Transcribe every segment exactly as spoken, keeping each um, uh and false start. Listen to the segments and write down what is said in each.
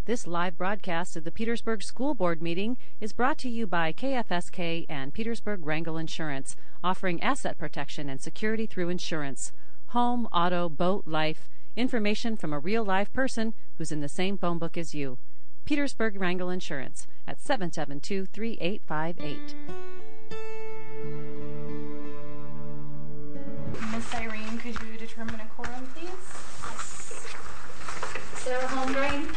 This live broadcast of the Petersburg School Board meeting is brought to you by K F S K and Petersburg Wrangell Insurance, offering asset protection and security through insurance. Home, auto, boat, life. Information from a real live person who's in the same phone book as you. Petersburg Wrangell Insurance at seven seven two, three eight five eight. Miss Irene, could you determine a quorum, please? Yes. Sarah Holmgren.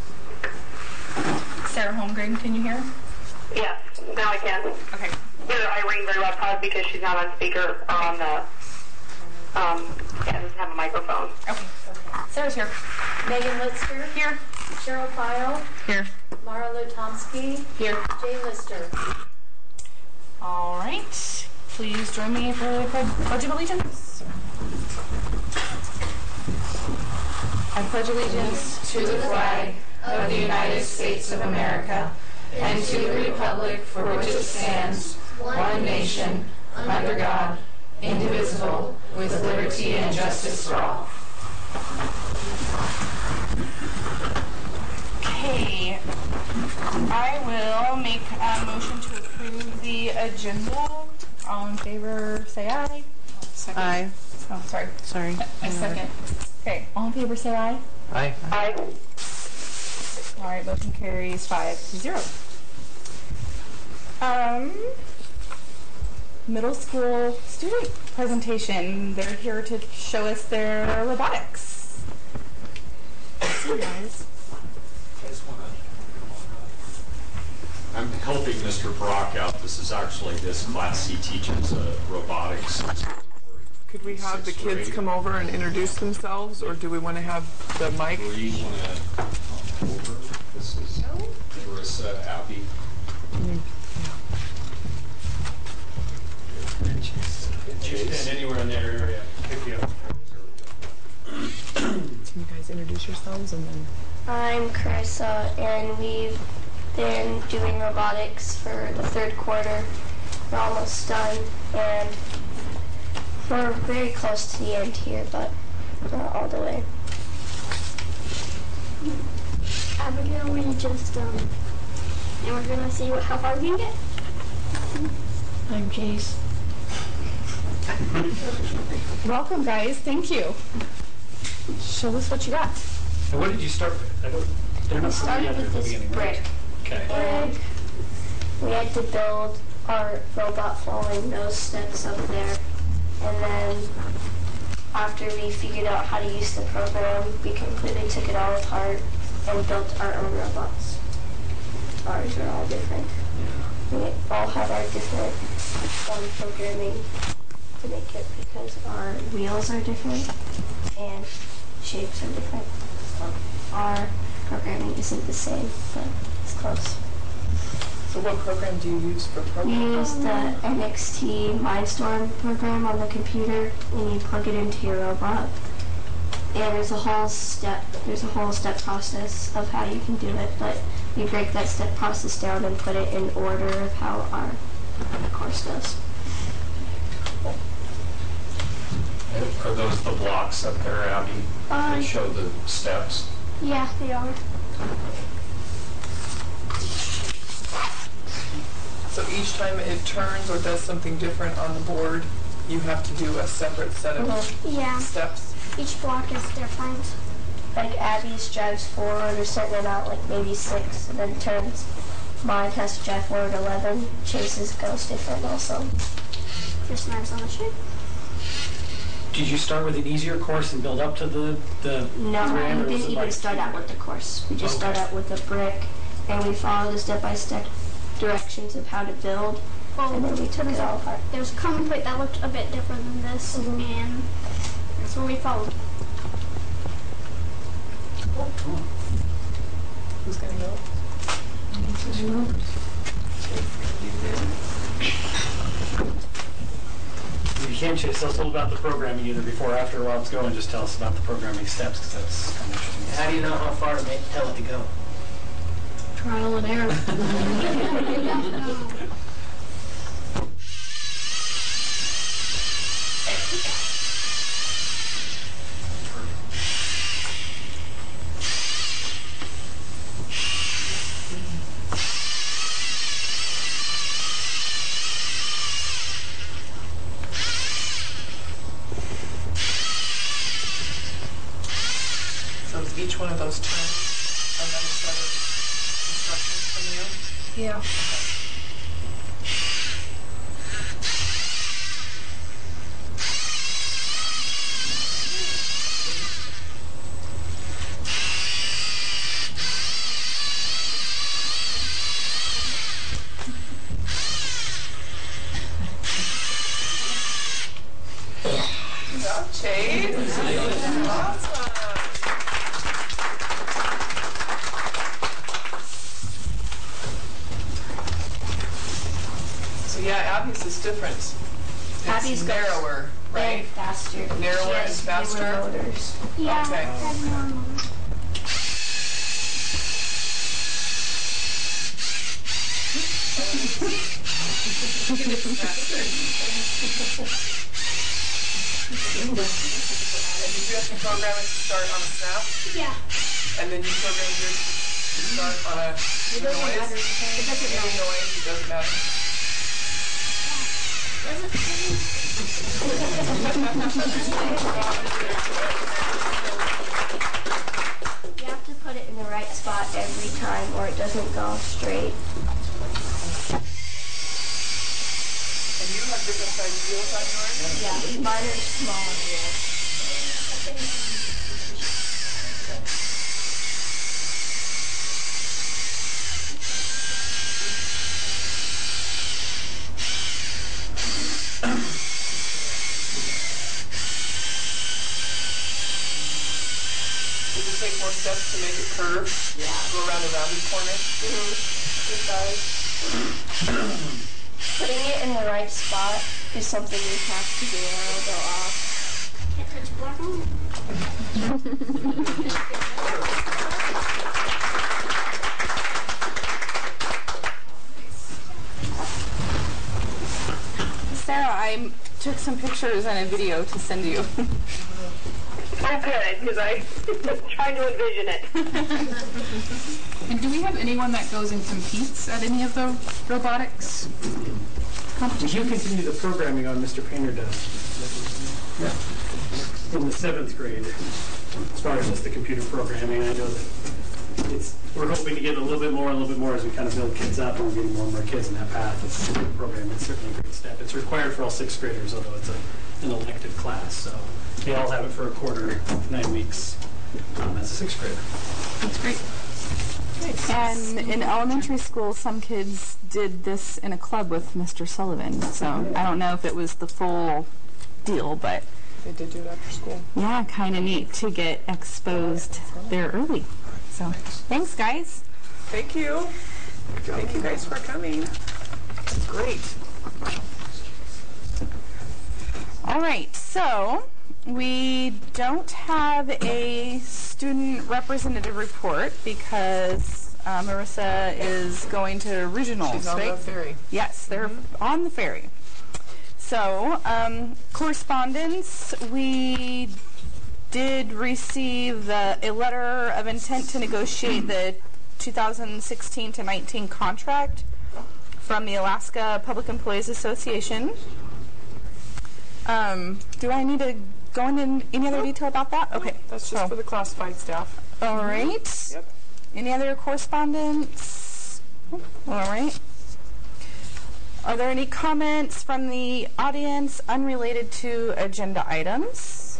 Sarah Holmgren, can you hear? Yes, now I can. Okay. Hear Irene very well, probably because she's not on speaker or on the, um, yeah, doesn't have a microphone. Okay. Okay. Sarah's here. Megan Lister. Here. Cheryl Pyle. Here. Mara Lutomsky. Here. Jay Lister. All right. Please join me for the Pledge of Allegiance. I pledge allegiance to the flag of the United States of America and to the republic for which it stands, one nation, under God, indivisible, with liberty and justice for all. Okay. I will make a motion to approve the agenda. All in favor, say aye. Second. Aye. Oh, sorry. Sorry. A, a second. Okay. All in favor, say aye. Aye. Aye. All right. Motion carries five to zero. Um, middle school student presentation. They're here to show us their robotics. See you guys. I'm helping Mister Brock out. This is actually this class. He teaches uh, robotics. Could we have the kids come over and introduce themselves, or do we want to have the mic? Or you want to come over? This is Marissa, Abby. Mm, You stand anywhere in that area, pick you up. Can you guys introduce yourselves and then? I'm Carissa, and we've been doing robotics for the third quarter. We're almost done, and we're very close to the end here, but not all the way. Abigail, we just, um, and we're gonna see what, how far we can get. I'm Chase. Welcome, guys. Thank you. Show us what you got. And what did you start with? I don't, they're We not started together with at the this beginning, right? brick, Okay. and we had to build our robot following those steps up there. And then after we figured out how to use the program, we completely took it all apart and built our own robots. Ours are all different. Yeah. We all have our different um, programming to make it, because our wheels are different and shapes are different. So our programming isn't the same, but it's close. So what program do you use for We programming? use the N X T Mindstorm program on the computer, and you plug it into your robot. And there's a whole step, there's a whole step process of how you can do it, but we break that step process down and put it in order of how our course goes. Are those the blocks up there, Abby? Uh, They show the steps. Yeah, they are. So each time it turns or does something different on the board, you have to do a separate set of Mm-hmm. Yeah, steps? each block is different. Like Abby's drives forward a certain amount, like maybe six, and then turns. Mine has to drive forward eleven. Chase's goes different also. Just knives on the shape. Did you start with an easier course and build up to the the No, three we or was didn't it even like- start out with the course. We just Okay. start out with a brick, and we follow the step-by-step directions of how to build, Well, and then we took it all apart. there was a common plate that looked a bit different than this, Mhm. and that's what we followed. Who's going to go? If you can, Chase, tell us a little about the programming either before or after while it's going. Just tell us about the programming steps, because that's kind of interesting. How do you know how far to make, tell it to go? Trial and error. Yeah. Good job, Chase. Awesome. So yeah, Abby's is different. It's Abby's goes narrower, right? And faster. Narrower She and has faster? newer motors. Yeah, Okay. that's normal. And did you have to program it to start on a snap? Yeah. And then you program yours to start on a It doesn't noise? matter. It doesn't Any matter. noise, it doesn't matter. You have to put it in the right spot every time or it doesn't go straight. And you have different size wheels on yours? Yeah, mine are smaller wheels. Does it take more steps to make it curve? Yeah. Go around a rounded corner? It does. Putting it in the right spot is something you have to do or it'll go off. Can't touch black on. Sarah, I took some pictures and a video to send you. Oh, good, because I was trying to envision it. And do we have anyone that goes and competes at any of the robotics competitions? You continue the programming on Mister Painter does. Yeah. In the seventh grade, as far as just the computer programming, I know that it's, we're hoping to get a little bit more, a little bit more as we kind of build kids up and we're getting more and more kids in that path. It's a good program. It's certainly a great step. It's required for all sixth graders, although it's a, an elective class. So they all have it for a quarter, nine weeks um, as a sixth grader. That's great. And in elementary school, some kids did this in a club with Mister Sullivan. So I don't know if it was the full deal, but They did do it after school. yeah, kind of neat to get exposed there early. So thanks, guys. Thank you. Thank you guys for coming. That's great. All right, so we don't have a student representative report because uh, Marissa is going to regionals, She's on right? the ferry. Yes, they're on the ferry. So, um, correspondence, we did receive the, a letter of intent to negotiate the two thousand sixteen to nineteen contract from the Alaska Public Employees Association. Um, do I need to go into any other detail about that? Okay. That's just so, for the classified staff. all right. Yep. Any other correspondence? All right. Are there any comments from the audience unrelated to agenda items?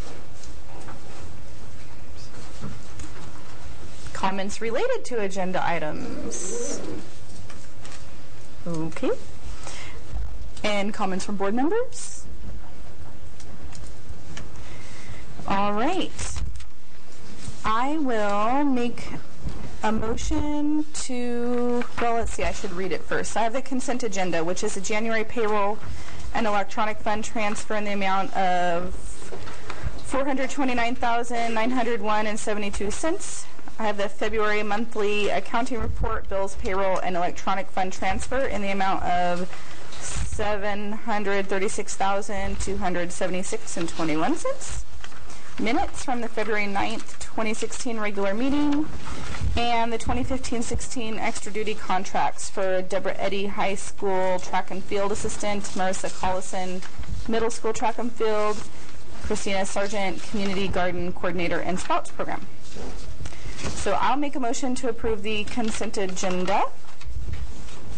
Comments related to agenda items? Okay. And comments from board members? All right. I will make a motion to, well, let's see, I should read it first. I have the consent agenda, which is a January payroll and electronic fund transfer in the amount of four hundred twenty-nine thousand nine hundred one and seventy-two cents. I have the February monthly accounting report, bills, payroll, and electronic fund transfer in the amount of seven hundred thirty-six thousand two hundred seventy-six and twenty-one cents. Minutes from the February ninth, twenty sixteen regular meeting, and the twenty fifteen sixteen extra duty contracts for Deborah Eddy High School track and field assistant, Marissa Collison Middle School track and field, Christina Sargent community garden coordinator and Sprouts program. So I'll make a motion to approve the consent agenda.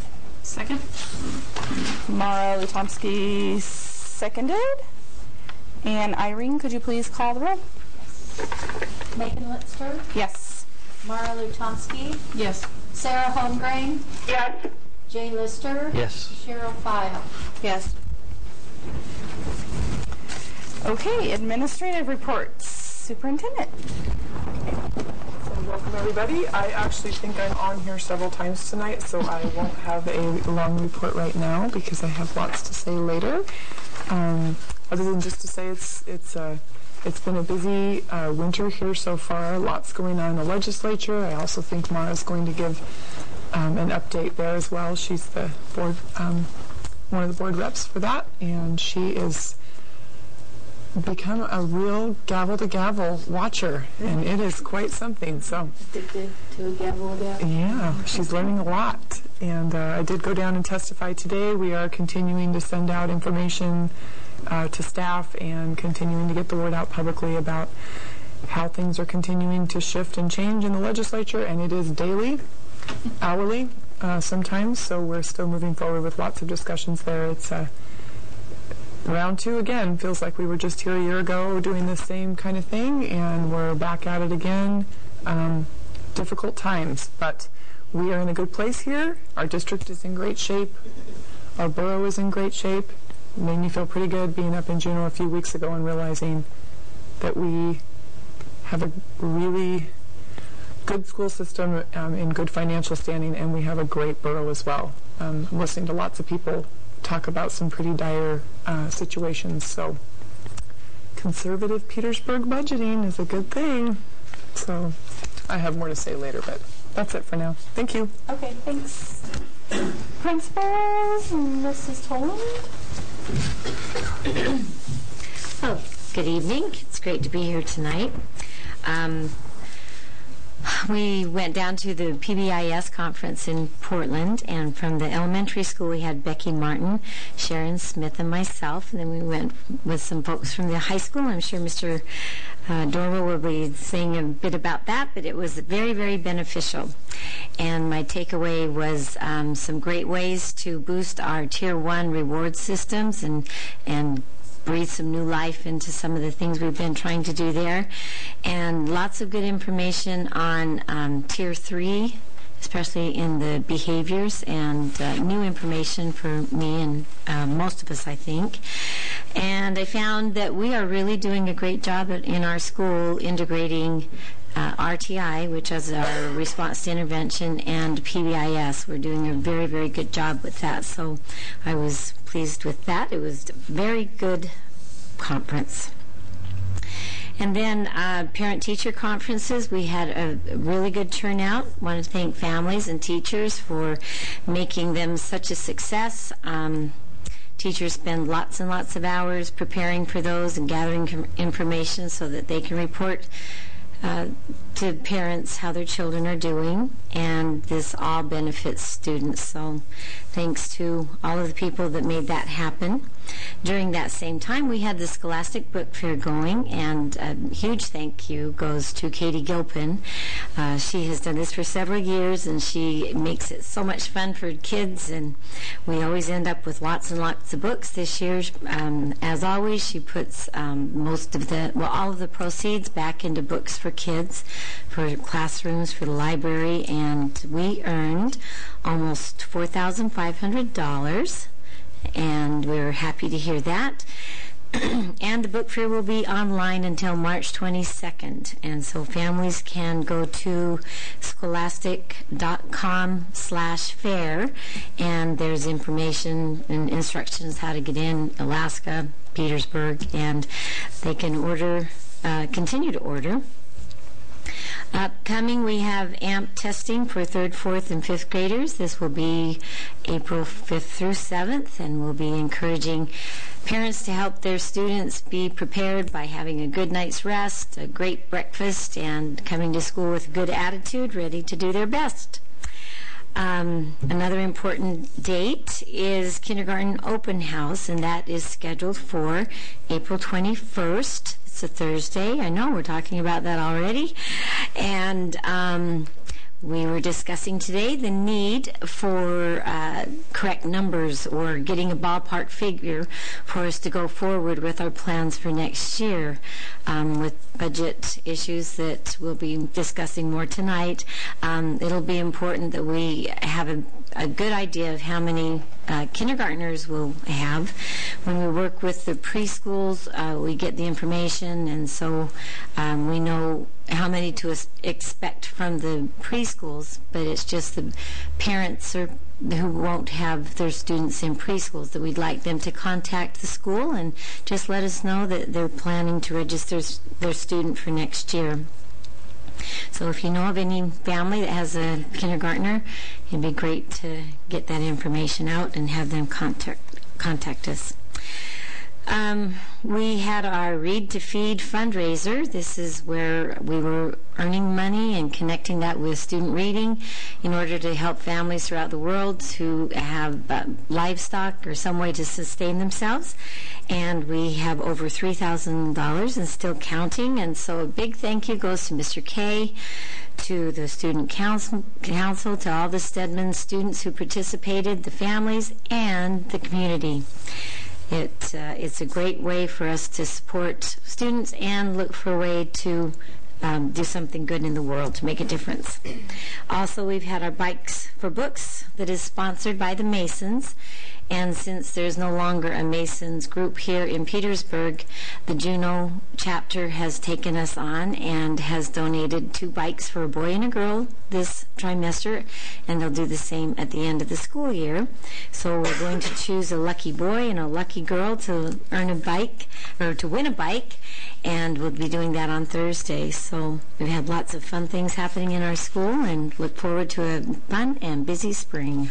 Second. Mara Lutomsky seconded. And Irene, could you please call the roll? Megan Litzberg? Yes. Mara Lutomsky? Yes. Sarah Holmgren? Yes. Jay Lister? Yes. Cheryl File? Yes. Okay, administrative reports. Superintendent. So welcome everybody. I actually think I'm on here several times tonight, so I won't have a long report right now because I have lots to say later. Um, other than just to say it's it's uh, it's been a busy uh, winter here so far. Lots going on in the legislature. I also think Mara's going to give um, an update there as well. She's the board, um, one of the board reps for that, and she is become a real gavel to gavel watcher, and it is quite something. So Addicted to a gavel again. yeah, she's learning a lot. And uh, I did go down and testify today. We are continuing to send out information uh, to staff and continuing to get the word out publicly about how things are continuing to shift and change in the legislature, and it is daily, hourly, uh, sometimes. So we're still moving forward with lots of discussions there. It's uh, round two again. Feels like we were just here a year ago doing the same kind of thing, and we're back at it again. Um, difficult times, but we are in a good place here. Our district is in great shape. Our borough is in great shape. It made me feel pretty good being up in Juneau a few weeks ago and realizing that we have a really good school system um, in good financial standing, and we have a great borough as well. Um, I'm listening to lots of people talk about some pretty dire uh, situations, so conservative Petersburg budgeting is a good thing. So I have more to say later, but that's it for now. Thank you. Okay, thanks. Principals, Missus Toland. Oh, good evening. It's great to be here tonight. Um, we went down to the P B I S conference in Portland, and from the elementary school we had Becky Martin, Sharon Smith, and myself, and then we went with some folks from the high school. I'm sure Mister Uh, Dorwell will be saying a bit about that, but it was very, very beneficial. And my takeaway was um, some great ways to boost our Tier one reward systems and and breathe some new life into some of the things we've been trying to do there. And lots of good information on um, Tier three, especially in the behaviors, and uh, new information for me and uh, most of us, I think. And I found that we are really doing a great job at, in our school integrating uh, R T I, which is our response to intervention, and P B I S. We're doing a very, very good job with that. So I was pleased with that. It was a very good conference. And then uh, parent-teacher conferences, we had a really good turnout. I want to thank families and teachers for making them such a success. Um, teachers spend lots and lots of hours preparing for those and gathering com- information so that they can report uh, to parents how their children are doing, and this all benefits students. So thanks to all of the people that made that happen. During that same time, we had the Scholastic Book Fair going, and a huge thank you goes to Katie Gilpin. Uh, she has done this for several years, and she makes it so much fun for kids, and we always end up with lots and lots of books. This year, um, as always, she puts um, most of the, well, all of the proceeds back into books for kids, for classrooms, for the library, and we earned almost four thousand five hundred dollars. And we're happy to hear that. And the book fair will be online until March twenty-second. And so families can go to scholastic.com slash fair, and there's information and instructions how to get in Alaska, Petersburg, and they can order, uh, continue to order. Upcoming, we have A M P testing for third, fourth, and fifth graders. This will be April fifth through seventh, and we'll be encouraging parents to help their students be prepared by having a good night's rest, a great breakfast, and coming to school with a good attitude, ready to do their best. Um, another important date is Kindergarten Open House, and that is scheduled for April twenty-first. It's a Thursday. I know we're talking about that already. And um, We were discussing today the need for uh, correct numbers or getting a ballpark figure for us to go forward with our plans for next year. Um, with budget issues that we'll be discussing more tonight, um, it'll be important that we have a, a good idea of how many uh, kindergartners we'll have. When we work with the preschools, uh, we get the information, and so um, we know how many to es- expect from the preschools, but it's just the parents or who won't have their students in preschools that we'd like them to contact the school and just let us know that they're planning to register their student for next year. So if you know of any family that has a kindergartner, it'd be great to get that information out and have them contact contact us. Um, we had our Read to Feed fundraiser. This is where we were earning money and connecting that with student reading in order to help families throughout the world who have uh, livestock or some way to sustain themselves. And we have over three thousand dollars and still counting. And so a big thank you goes to Mister K, to the student council, council, to all the Stedman students who participated, the families, and the community. It, uh, it's a great way for us to support students and look for a way to um, do something good in the world to make a difference. Also, we've had our Bikes for Books that is sponsored by the Masons. And since there's no longer a Masons group here in Petersburg, the Juneau chapter has taken us on and has donated two bikes for a boy and a girl this trimester, and they'll do the same at the end of the school year. So we're going to choose a lucky boy and a lucky girl to earn a bike, or to win a bike, and we'll be doing that on Thursday. So we've had lots of fun things happening in our school and look forward to a fun and busy spring.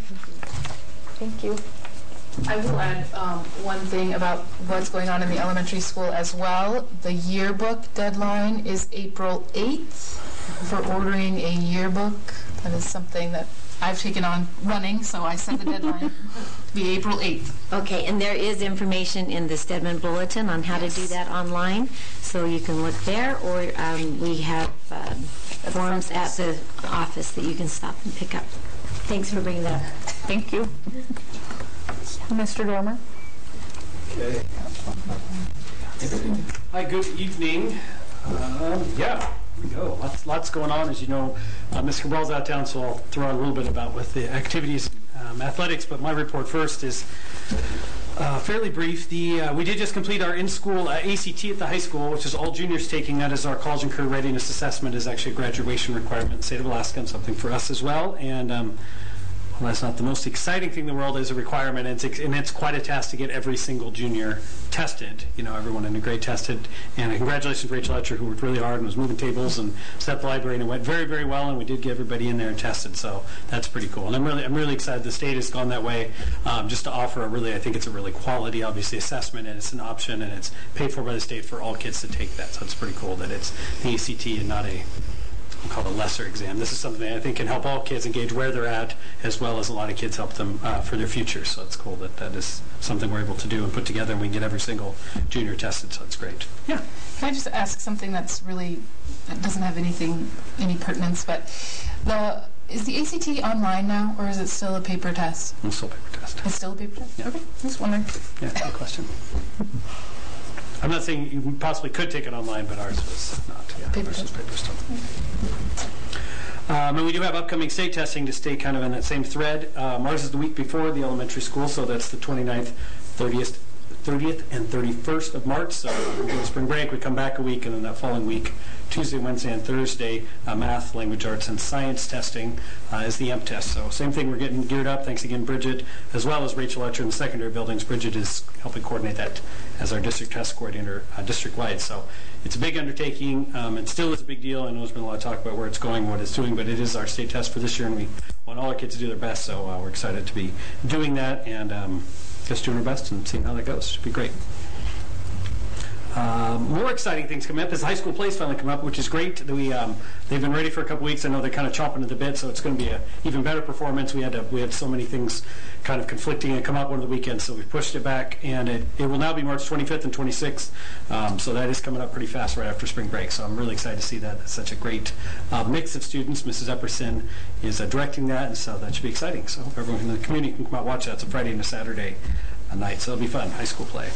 Thank you. I will add um, one thing about what's going on in the elementary school as well. The yearbook deadline is April eighth for ordering a yearbook. That is something that I've taken on running, so I set the deadline to be April eighth. Okay, and there is information in the Stedman Bulletin on how yes. to do that online, so you can look there, or um, we have uh, forms at the office that you can stop and pick up. Thanks for bringing that up. Thank you. Mister Dormer. Okay. Hi, good evening. Um, yeah, here we go. Lots, lots going on. As you know, uh, Miz Cabral's out of town, so I'll throw out a little bit about with the activities, um, athletics, but my report first is uh, fairly brief. The uh, we did just complete our in-school uh, A C T at the high school, which is all juniors taking. That is our college and career readiness assessment. Is actually a graduation requirement in the state of Alaska, and something for us as well. And um, well, that's not the most exciting thing in the world as a requirement, and it's, and it's quite a task to get every single junior tested. You know, everyone in the grade tested. And congratulations to Rachel Etcher, who worked really hard and was moving tables and set up the library, and it went very, very well. And we did get everybody in there and tested, so that's pretty cool. And I'm really, I'm really excited. The state has gone that way, um, just to offer a really, I think it's a really quality, obviously, assessment, and it's an option, and it's paid for by the state for all kids to take that. So it's pretty cool that it's the A C T and not a called a lesser exam. This is something that I think can help all kids engage where they're at, as well as a lot of kids help them uh, for their future. So it's cool that that is something we're able to do and put together, and we can get every single junior tested, so it's great. Yeah. Can I just ask something that's really, that doesn't have anything, any pertinence, but the is the A C T online now, or is it still a paper test? It's still a paper test. It's still a paper test? Yeah. Okay, just wondering. Yeah, good question. I'm not saying you possibly could take it online, but ours was not. Yeah, paper ours was test. paper still. Um, and we do have upcoming state testing to stay kind of in that same thread. Um, ours is the week before the elementary school, so that's the twenty-ninth, thirtieth, thirtieth, and thirty-first of March. So we go to spring break, we come back a week, and then that following week, Tuesday, Wednesday, and Thursday, uh, math, language arts, and science testing uh, is the E M P test. So same thing, we're getting geared up. Thanks again, Bridget, as well as Rachel Etcher in the secondary buildings. Bridget is helping coordinate that as our district test coordinator uh, district-wide. So it's a big undertaking. Um, it still is a big deal. I know there's been a lot of talk about where it's going, what it's doing, but it is our state test for this year, and we want all our kids to do their best. So uh, we're excited to be doing that and um, just doing our best and seeing how that goes. Should be great. Uh, more exciting things coming up as high school plays finally come up, which is great. We um, they've been ready for a couple weeks. I know they're kind of chomping at the bit, so it's going to be an even better performance. We had to, we had so many things kind of conflicting and come up one of the weekends, so we pushed it back, and it, it will now be March twenty-fifth and twenty-sixth. Um, so that is coming up pretty fast right after spring break. So I'm really excited to see that. It's such a great uh, mix of students. Missus Epperson is uh, directing that, and so that should be exciting. So everyone in the community can come out and watch that. It's a Friday and a Saturday a night, so it'll be fun. High school play.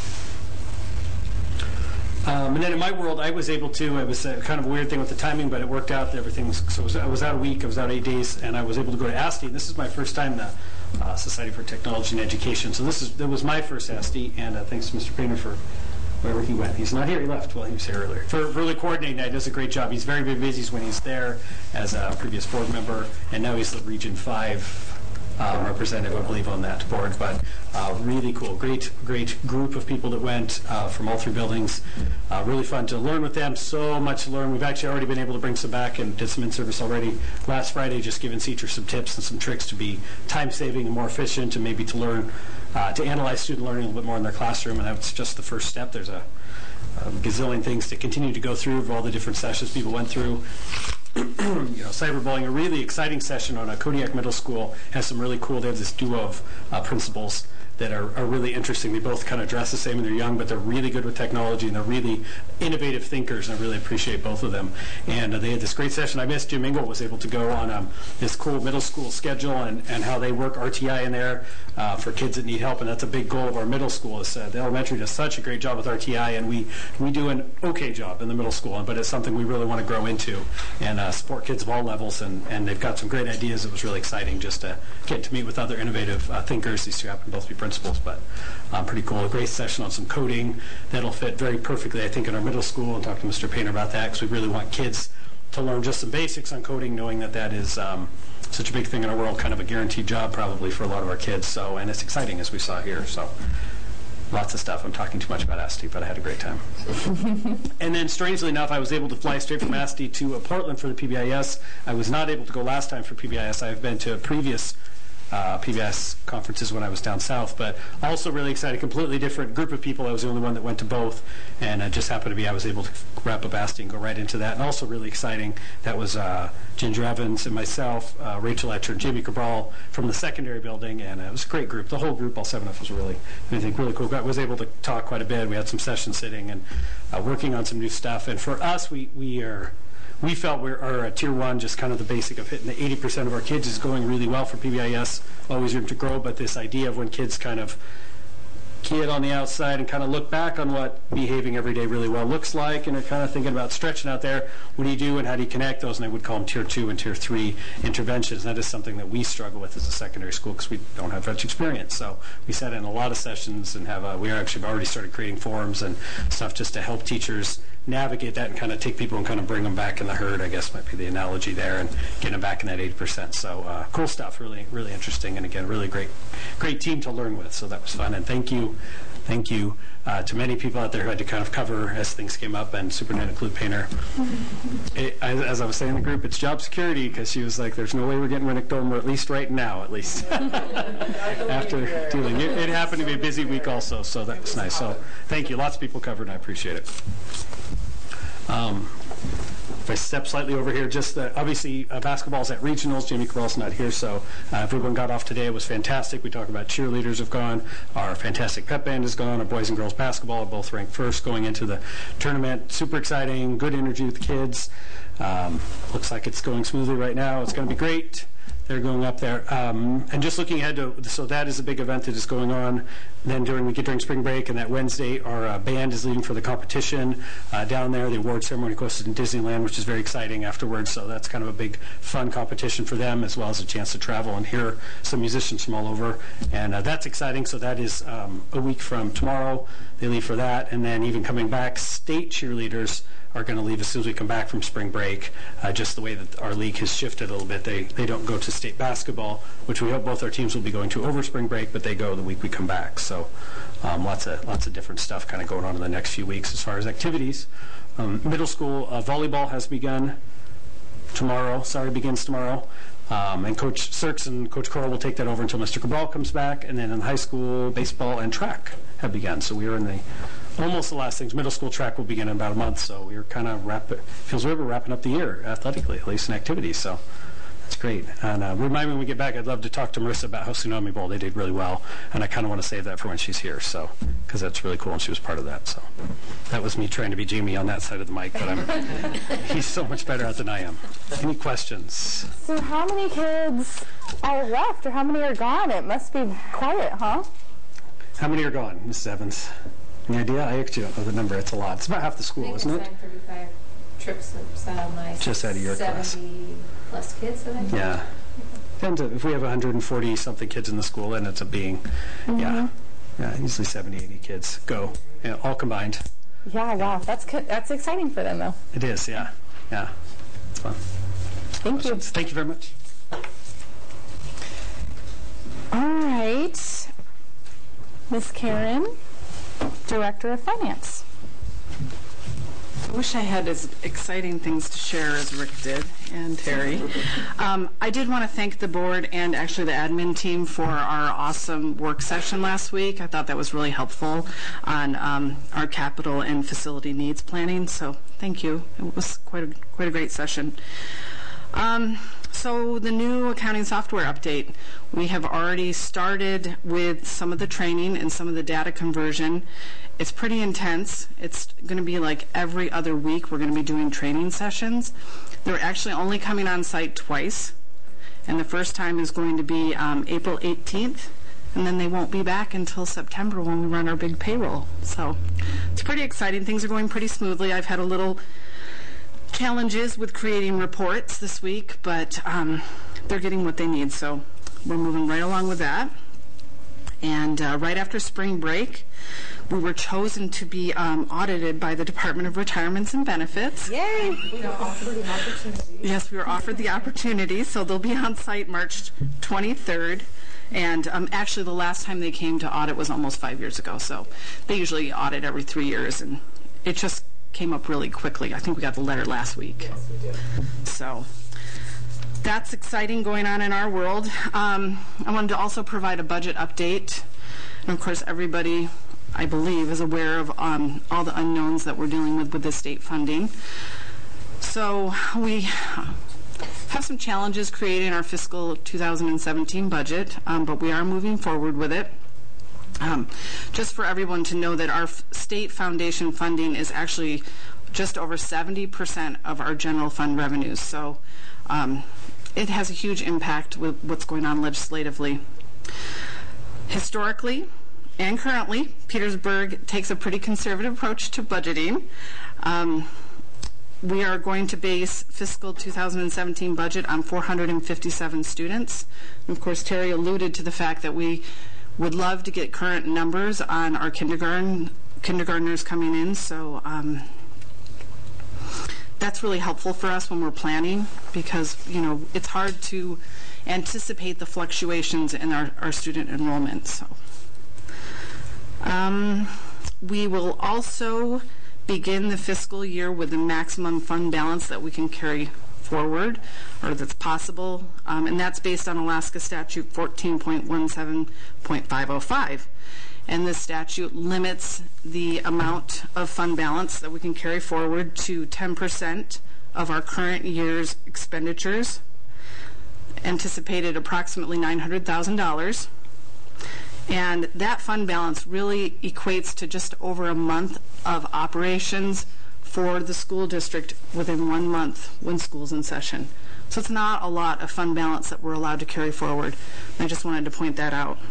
Um, and then in my world, I was able to, it was a, kind of a weird thing with the timing, but it worked out. Everything was, so it was, I was out a week, I was out eight days, and I was able to go to A S T E. This is my first time in the uh, Society for Technology and Education. So this is that was my first A S T E, and uh, thanks to Mister Painter for wherever he went. He's not here, he left. Well, he was here earlier. For really coordinating that, he does a great job. He's very, very busy when he's there as a previous board member, and now he's the Region five Uh, representative, I believe, on that board. But uh, really cool, great, great group of people that went uh, from all three buildings. Uh, really fun to learn with them. So much to learn. We've actually already been able to bring some back and did some in-service already last Friday, just giving teachers some tips and some tricks to be time-saving and more efficient, and maybe to learn, uh, to analyze student learning a little bit more in their classroom. And that's just the first step. There's a, a gazillion things to continue to go through of all the different sessions people went through. you know, cyberbullying, a really exciting session on a Kodiak Middle School, has some really cool, they have this duo of uh, principals that are, are really interesting. They both kind of dress the same and they're young, but they're really good with technology and they're really innovative thinkers, and I really appreciate both of them. And uh, they had this great session. I missed Jim Ingle was able to go on um, this cool middle school schedule and, and how they work R T I in there uh, for kids that need help, and that's a big goal of our middle school. Is, uh, the elementary does such a great job with R T I, and we, we do an okay job in the middle school, but it's something we really want to grow into and uh, support kids of all levels, and, and they've got some great ideas. It was really exciting just to get to meet with other innovative uh, thinkers. These two happen to both be principals, but um, pretty cool. A great session on some coding that'll fit very perfectly, I think, in our middle school, and talk to Mister Painter about that, because we really want kids to learn just some basics on coding, knowing that that is um, such a big thing in our world, kind of a guaranteed job probably for a lot of our kids. So, and it's exciting, as we saw here. So lots of stuff. I'm talking too much about A S T E, but I had a great time. And then, strangely enough, I was able to fly straight from A S T E to uh, Portland for the P B I S. I was not able to go last time for P B I S. I have been to previous uh, P B I S conferences when I was down south, but also really excited. Completely different group of people. I was the only one that went to both, and it just happened to be I was able to wrap up A S T E and go right into that. And also really exciting, that was uh, Ginger Evans and myself, uh, Rachel Etcher, and Jamie Cabral from the secondary building, and uh, it was a great group. The whole group, all seven of us, was really, I think, really cool. I was able to talk quite a bit. We had some session sitting and uh, working on some new stuff. And for us, we we are. We felt we're our uh, tier one, just kind of the basic of hitting the eighty percent of our kids is going really well for P B I S. Always room to grow, but this idea of when kids kind of kid on the outside and kind of look back on what behaving every day really well looks like, and are kind of thinking about stretching out there. What do you do and how do you connect those? And I would call them tier two and tier three interventions. And that is something that we struggle with as a secondary school because we don't have much experience. So we sat in a lot of sessions and have a, we actually already started creating forums and stuff just to help teachers navigate that and kind of take people and kind of bring them back in the herd, I guess might be the analogy there, and get them back in that eighty percent. So uh, cool stuff, really, really interesting, and again, really great, great team to learn with. So that was fun, and thank you, thank you uh, to many people out there who had to kind of cover as things came up, and Superintendent Clue Painter. It, as I was saying in the group, it's job security, because she was like, "There's no way we're getting Rennick Dolmer, at least right now, at least." After dealing, it, it happened to be a busy week also, so that was nice. So thank you, lots of people covered, and I appreciate it. Um, if I step slightly over here, just uh, obviously uh, basketball's at regionals. Jamie Cabal's not here, so uh, everyone got off today. It was fantastic. We talked about cheerleaders have gone. Our fantastic pep band has gone. Our boys and girls basketball are both ranked first going into the tournament. Super exciting. Good energy with the kids. Um, looks like it's going smoothly right now. It's going to be great. They're going up there. Um, and just looking ahead to, so that is a big event that is going on. Then during we get during spring break, and that Wednesday, our uh, band is leading for the competition uh, down there. The award ceremony, of course, is in Disneyland, which is very exciting afterwards. So that's kind of a big, fun competition for them, as well as a chance to travel and hear some musicians from all over. And uh, that's exciting. So that is um, a week from tomorrow. They leave for that, and then even coming back, state cheerleaders are going to leave as soon as we come back from spring break. Uh, just the way that our league has shifted a little bit. They they don't go to state basketball, which we hope both our teams will be going to over spring break, but they go the week we come back. So um, lots of lots of different stuff kind of going on in the next few weeks as far as activities. Um, middle school uh, volleyball has begun tomorrow. Sorry, begins tomorrow. Um, and Coach Sirks and Coach Coral will take that over until Mister Cabral comes back. And then in high school, baseball and track have begun. So we are in the almost the last things. Middle school track will begin in about a month, so we're kind of wrap. Feels weird we're wrapping up the year athletically, at least in activities. So that's great. And uh, remind me when we get back. I'd love to talk to Marissa about how Tsunami Bowl. They did really well, and I kind of want to save that for when she's here. So because that's really cool, and she was part of that. So that was me trying to be Jamie on that side of the mic, but I'm he's so much better at than I am. Any questions? So how many kids are left, or how many are gone? It must be quiet, huh? How many are gone, Missus Evans? Any idea? I actually don't know the number. It's a lot. It's about half the school, isn't it? thirty-five trips out of my just out of your class. seventy plus kids that I think. Yeah. And if we have one hundred forty something kids in the school, it ends up being, mm-hmm. yeah, yeah, usually seventy, eighty kids go, you know, all combined. Yeah, wow. That's that's exciting for them, though. It is, yeah. Yeah. It's fun. Thank you. Thank you very much. All right. Miz Karen, Director of Finance. I wish I had as exciting things to share as Rick did, and Terry. Um, I did want to thank the board and actually the admin team for our awesome work session last week. I thought that was really helpful on um, our capital and facility needs planning, so thank you. It was quite a, quite a great session. Um, so the new accounting software update, we have already started with some of the training and some of the data conversion. It's pretty intense. It's going to be like every other week we're going to be doing training sessions. They're actually only coming on site twice, and the first time is going to be um, April eighteenth, and then they won't be back until September when we run our big payroll. So it's pretty exciting. Things are going pretty smoothly. I've had a little challenges with creating reports this week, but um, they're getting what they need, so we're moving right along with that. And uh, right after spring break, we were chosen to be um, audited by the Department of Retirements and Benefits. Yay! We were offered the opportunity. Yes, we were offered the opportunity, so they'll be on site March twenty-third. And um, actually, the last time they came to audit was almost five years ago, so they usually audit every three years, and it just came up really quickly. I think we got the letter last week. Yes, we did. So that's exciting going on in our world. Um, I wanted to also provide a budget update. And of course, everybody, I believe, is aware of um, all the unknowns that we're dealing with with the state funding. So we have some challenges creating our fiscal two thousand seventeen budget, um, but we are moving forward with it. Um, just for everyone to know that our f- state foundation funding is actually just over seventy percent of our general fund revenues. So um, it has a huge impact with what's going on legislatively. Historically and currently, Petersburg takes a pretty conservative approach to budgeting. Um, we are going to base fiscal two thousand seventeen budget on four hundred fifty-seven students. And of course, Terry alluded to the fact that we would love to get current numbers on our kindergarten kindergartners coming in, so um, that's really helpful for us when we're planning, because you know it's hard to anticipate the fluctuations in our, our student enrollment. So um, we will also begin the fiscal year with the maximum fund balance that we can carry forward, or that's possible, um, and that's based on Alaska Statute fourteen point one seven point five oh five. And this statute limits the amount of fund balance that we can carry forward to ten percent of our current year's expenditures, anticipated approximately nine hundred thousand dollars. And that fund balance really equates to just over a month of operations for the school district within one month when school's in session. So it's not a lot of fund balance that we're allowed to carry forward. I just wanted to point that out.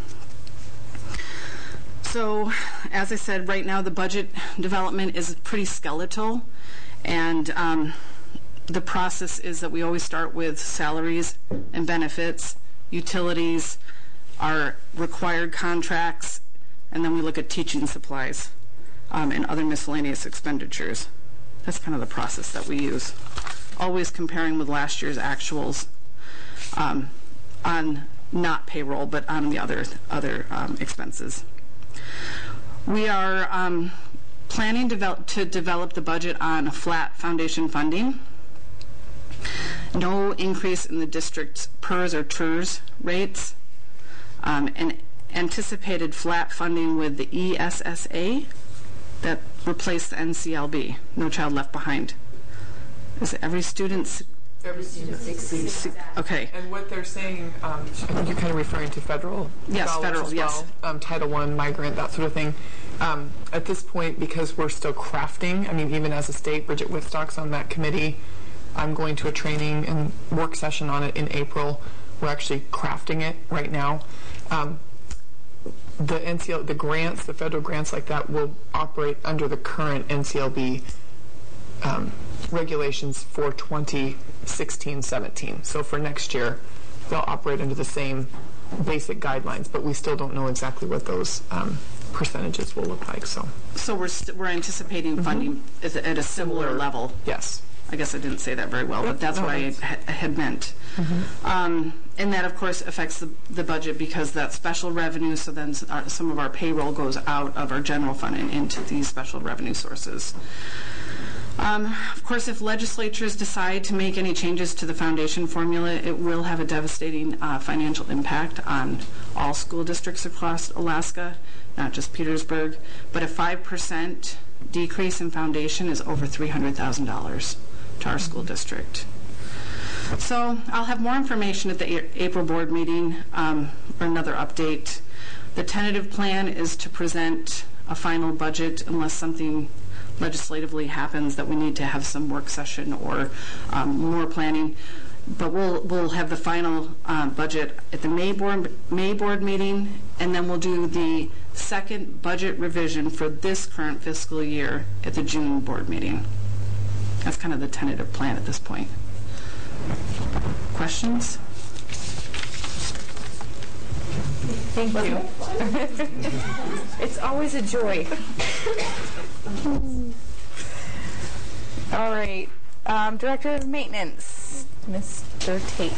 So, as I said, right now the budget development is pretty skeletal, and um, the process is that we always start with salaries and benefits, utilities, our required contracts, and then we look at teaching supplies um, and other miscellaneous expenditures. That's kind of the process that we use. Always comparing with last year's actuals um, on not payroll, but on the other other um, expenses. We are um, planning develop, to develop the budget on flat foundation funding. No increase in the district's P E R S or T E R S rates, um, and anticipated flat funding with the E S S A that replaced the N C L B, No Child Left Behind. Is it every student's? Every student succeeds. Okay. And what they're saying, um, I think you're kind of referring to federal Yes, dollars federal, as yes. well, um, Title One, migrant, that sort of thing. Um, at this point, because we're still crafting, I mean, even as a state, Bridget Whitstock's on that committee. I'm going to a training and work session on it in April. We're actually crafting it right now. Um, the N C L, the grants, the federal grants like that will operate under the current N C L B um, regulations for twenty sixteen seventeen. So for next year, they'll operate under the same basic guidelines, but we still don't know exactly what those um, percentages will look like. So, so we're st- we're anticipating mm-hmm. funding at, at a similar, similar level. Yes. I guess I didn't say that very well, but that's no, what I ha- had meant. Mm-hmm. Um, and that, of course, affects the, the budget because that's special revenue, so then our, some of our payroll goes out of our general fund and into these special revenue sources. Um, of course, if legislatures decide to make any changes to the foundation formula, it will have a devastating uh, financial impact on all school districts across Alaska, not just Petersburg. But a five percent decrease in foundation is over three hundred thousand dollars to our school district. So I'll have more information at the a- April board meeting um, or another update. The tentative plan is to present a final budget unless something legislatively happens that we need to have some work session or um, more planning. But we'll we'll have the final uh, budget at the May board May board meeting, and then we'll do the second budget revision for this current fiscal year at the June board meeting. That's kind of the tentative plan at this point. Questions? Thank you. It's always a joy. All right. Um, Director of Maintenance, Mister Tate.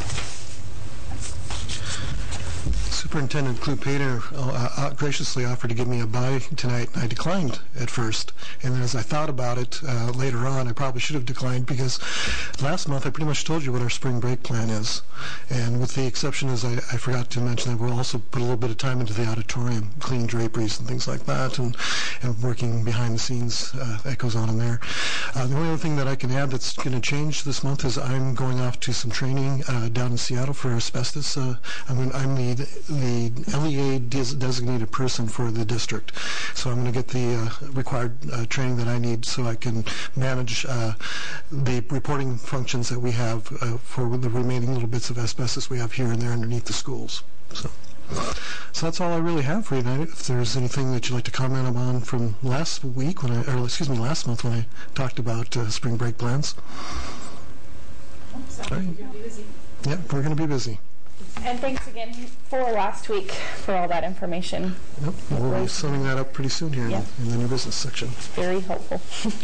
Superintendent Klupater uh, uh, graciously offered to give me a bye tonight, and I declined at first. And then as I thought about it uh, later on, I probably should have declined because last month I pretty much told you what our spring break plan is. And with the exception is I, I forgot to mention that we'll also put a little bit of time into the auditorium, cleaning draperies and things like that, and, and working behind the scenes uh, that goes on in there. Uh, the only other thing that I can add that's going to change this month is I'm going off to some training uh, down in Seattle for asbestos. Uh, I'm, I'm the the L E A des- designated person for the district. So I'm going to get the uh, required uh, training that I need so I can manage uh, the reporting functions that we have uh, for the remaining little bits of asbestos we have here and there underneath the schools. So, so that's all I really have for you tonight. If there's anything that you'd like to comment on from last week, when I, or excuse me, last month when I talked about uh, spring break plans. Sounds like you're going to be busy. Yeah, we're going to be busy. And thanks again for last week for all that information. Yep, we'll be summing that up pretty soon here yep. in, in the new business section. Very helpful.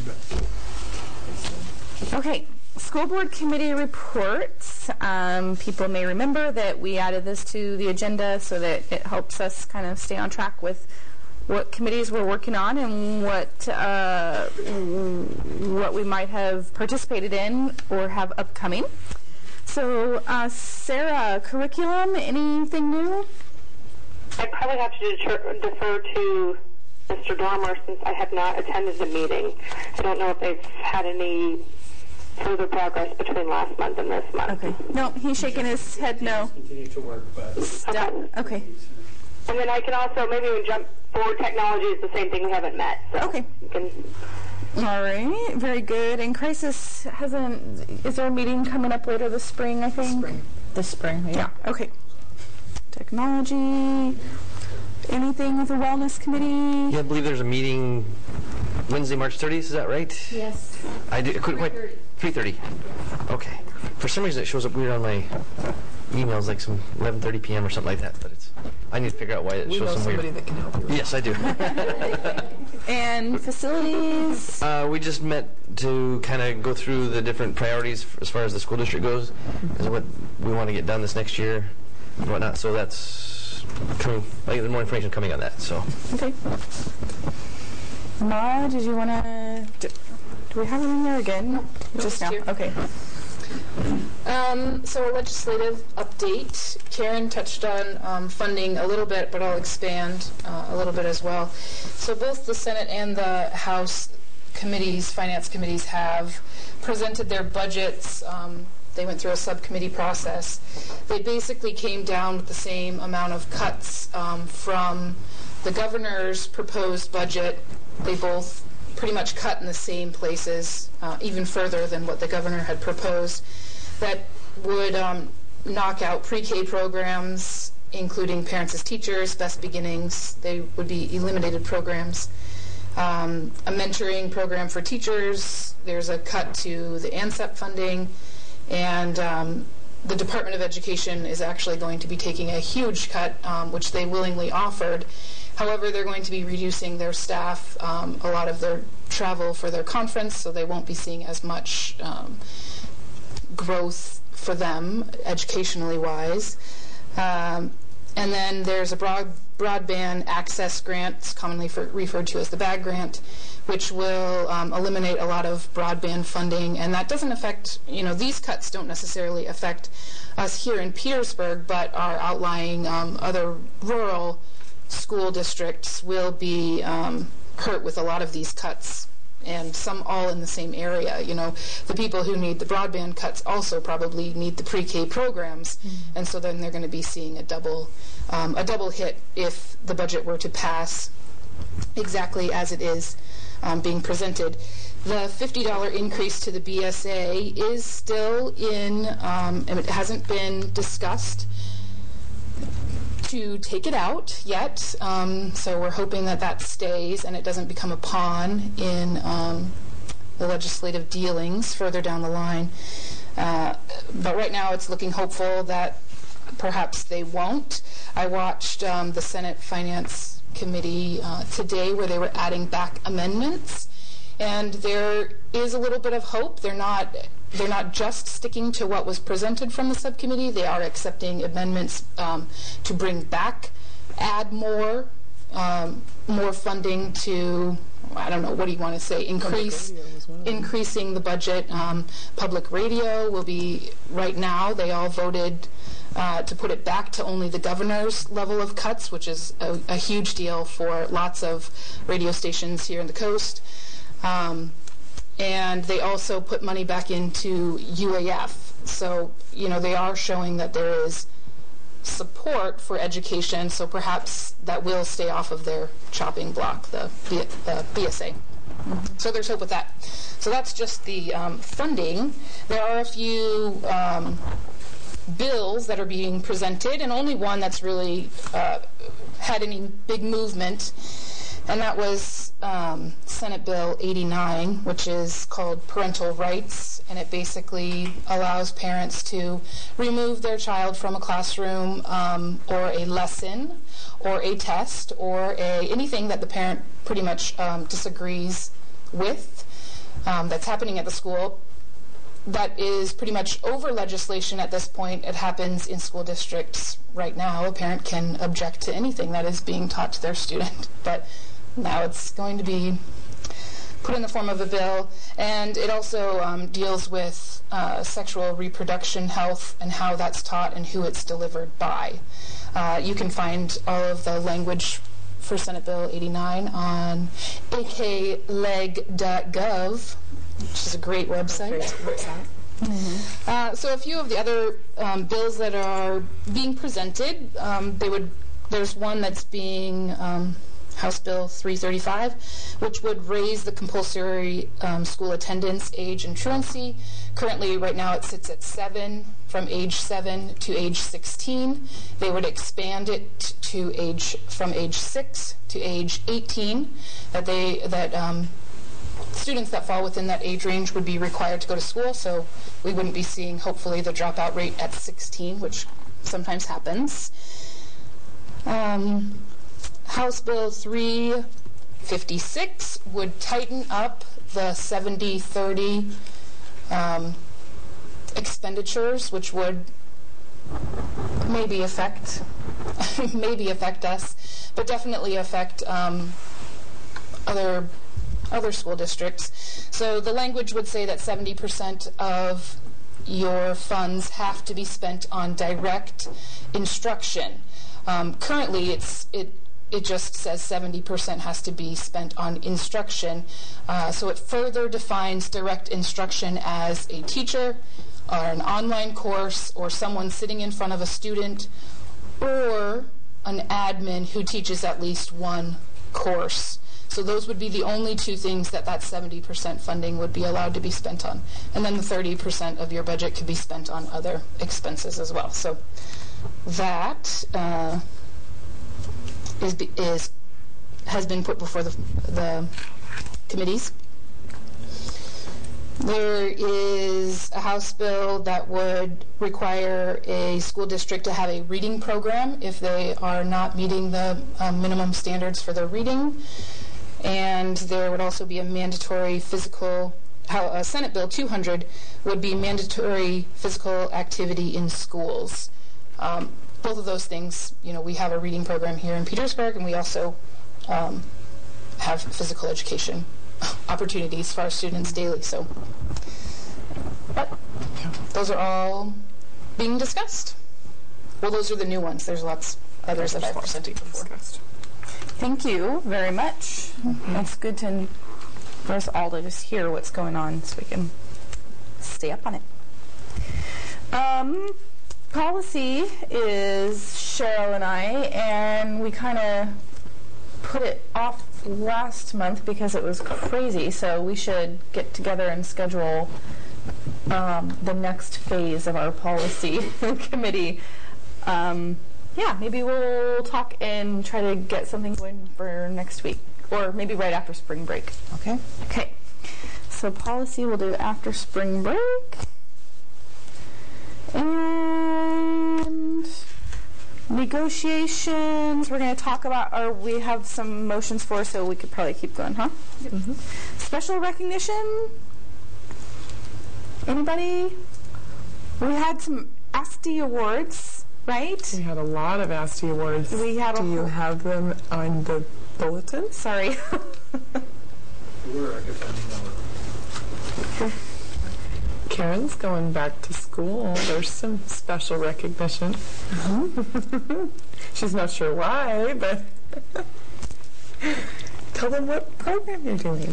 Okay, school board committee reports. Um, people may remember that we added this to the agenda so that it helps us kind of stay on track with what committees we're working on and what uh, what we might have participated in or have upcoming. So, uh, Sarah, curriculum, anything new? I probably have to deter- defer to Mister Dormer since I have not attended the meeting. I don't know if they've had any further progress between last month and this month. Okay. No, he's shaking his head no. Continue to work, but... Stop. Okay. And then I can also, maybe we jump forward, technology is the same thing, we haven't met. So okay. You can All right, very good. And Crisis hasn't, is there a meeting coming up later this spring, I think? Spring. This spring, yeah. yeah. Okay. Technology, anything with the Wellness Committee? Yeah, I believe there's a meeting Wednesday, March thirtieth, is that right? Yes. I do, couldn't quite, three thirty. Okay. For some reason it shows up weird on my emails, like some eleven thirty p.m. or something like that, but it's, I need to figure out why it we shows some weird. We know somebody that can help you. Yes, I do. And facilities? Uh, we just met to kind of go through the different priorities f- as far as the school district goes, and what we want to get done this next year and whatnot. So that's coming. I get more information coming on that. So. Okay. Ma, did you want to? Do, do we have it in there again? No, just now. here. Okay. Um, so a legislative update. Karen touched on um, funding a little bit, but I'll expand uh, a little bit as well. So both the Senate and the House committees, finance committees, have presented their budgets. Um, they went through a subcommittee process. They basically came down with the same amount of cuts um, from the governor's proposed budget. They both pretty much cut in the same places, uh, even further than what the governor had proposed. That would um, knock out pre-K programs, including Parents as Teachers, Best Beginnings. They would be eliminated programs. Um, a mentoring program for teachers. There's a cut to the ANSEP funding. And um, the Department of Education is actually going to be taking a huge cut, um, which they willingly offered. However, they're going to be reducing their staff, um, a lot of their travel for their conference, so they won't be seeing as much um, growth for them, educationally wise. Um, and then there's a broad, broadband access grant, it's commonly for, referred to as the BAG grant, which will um, eliminate a lot of broadband funding. And that doesn't affect, you know, these cuts don't necessarily affect us here in Petersburg, but our outlying um, other rural school districts will be um, hurt with a lot of these cuts, and some all in the same area. You know, the people who need the broadband cuts also probably need the pre-K programs, mm-hmm. and so then they're going to be seeing a double, um, a double hit if the budget were to pass exactly as it is um, being presented. The fifty dollar increase to the B S A is still in, um, and it hasn't been discussed to take it out yet, um, so we're hoping that that stays and it doesn't become a pawn in um, the legislative dealings further down the line. Uh, but right now it's looking hopeful that perhaps they won't. I watched um, the Senate Finance Committee uh, today where they were adding back amendments, and there is a little bit of hope. They're not They're not just sticking to what was presented from the subcommittee. They are accepting amendments um, to bring back, add more, um, more funding to, I don't know, what do you want to say, increase, well. increasing the budget. Um, public radio will be, right now, they all voted uh, to put it back to only the governor's level of cuts, which is a, a huge deal for lots of radio stations here in the coast. Um, And they also put money back into U A F. So, you know, they are showing that there is support for education, so perhaps that will stay off of their chopping block, the, B the B S A. Mm-hmm. So there's hope with that. So that's just the um, funding. There are a few um, bills that are being presented, and only one that's really uh, had any big movement, and that was um, Senate Bill eighty-nine, which is called Parental Rights, and it basically allows parents to remove their child from a classroom um, or a lesson or a test or a, anything that the parent pretty much um, disagrees with um, that's happening at the school. That is pretty much over legislation at this point. It happens in school districts right now. A parent can object to anything that is being taught to their student, but now it's going to be put in the form of a bill. And it also um, deals with uh, sexual reproduction health and how that's taught and who it's delivered by. Uh, you can find all of the language for Senate Bill eighty-nine on a k leg dot gov, which is a great website. Mm-hmm. uh, so a few of the other um, bills that are being presented, um, they would. There's one that's being um, House Bill three thirty-five, which would raise the compulsory um, school attendance age and truancy. Currently, right now, it sits at seven, from age seven to age sixteen. They would expand it to age from age six to age eighteen. That they that um, students that fall within that age range would be required to go to school. So we wouldn't be seeing, hopefully, the dropout rate at sixteen, which sometimes happens. Um, House Bill three fifty-six would tighten up the seventy thirty um, expenditures, which would maybe affect maybe affect us, but definitely affect um, other other school districts. So the language would say that seventy percent of your funds have to be spent on direct instruction. Um, currently, it's it it just says seventy percent has to be spent on instruction. Uh, so it further defines direct instruction as a teacher, or an online course, or someone sitting in front of a student, or an admin who teaches at least one course. So those would be the only two things that that seventy percent funding would be allowed to be spent on. And then the thirty percent of your budget could be spent on other expenses as well. So that uh, is, is has been put before the, the committees. There is a House bill that would require a school district to have a reading program if they are not meeting the um, minimum standards for their reading. And there would also be a mandatory physical, how uh, Senate Bill two hundred would be mandatory physical activity in schools. Um, both of those things, you know, we have a reading program here in Petersburg, and we also um, have physical education opportunities for our students daily. So, but those are all being discussed. Well, those are the new ones. There's lots others that I've presented before. Thank you very much. Mm-hmm. It's good to, for us all to just hear what's going on so we can stay up on it. Um, policy is Cheryl and I, and we kind of put it off last month because it was crazy, so we should get together and schedule um, the next phase of our policy committee. Um, yeah, maybe we'll talk and try to get something going for next week, or maybe right after spring break. Okay? Okay. So policy we'll do after spring break. And negotiations, we're going to talk about, or we have some motions for, so we could probably keep going, huh? Mm-hmm. Special recognition? Anybody? We had some A S T I awards, right? We had a lot of A S T I awards. We had Do a you have them on the bulletin? Sorry. Karen's going back to school. There's some special recognition. Mm-hmm. She's not sure why, but tell them what program you're doing.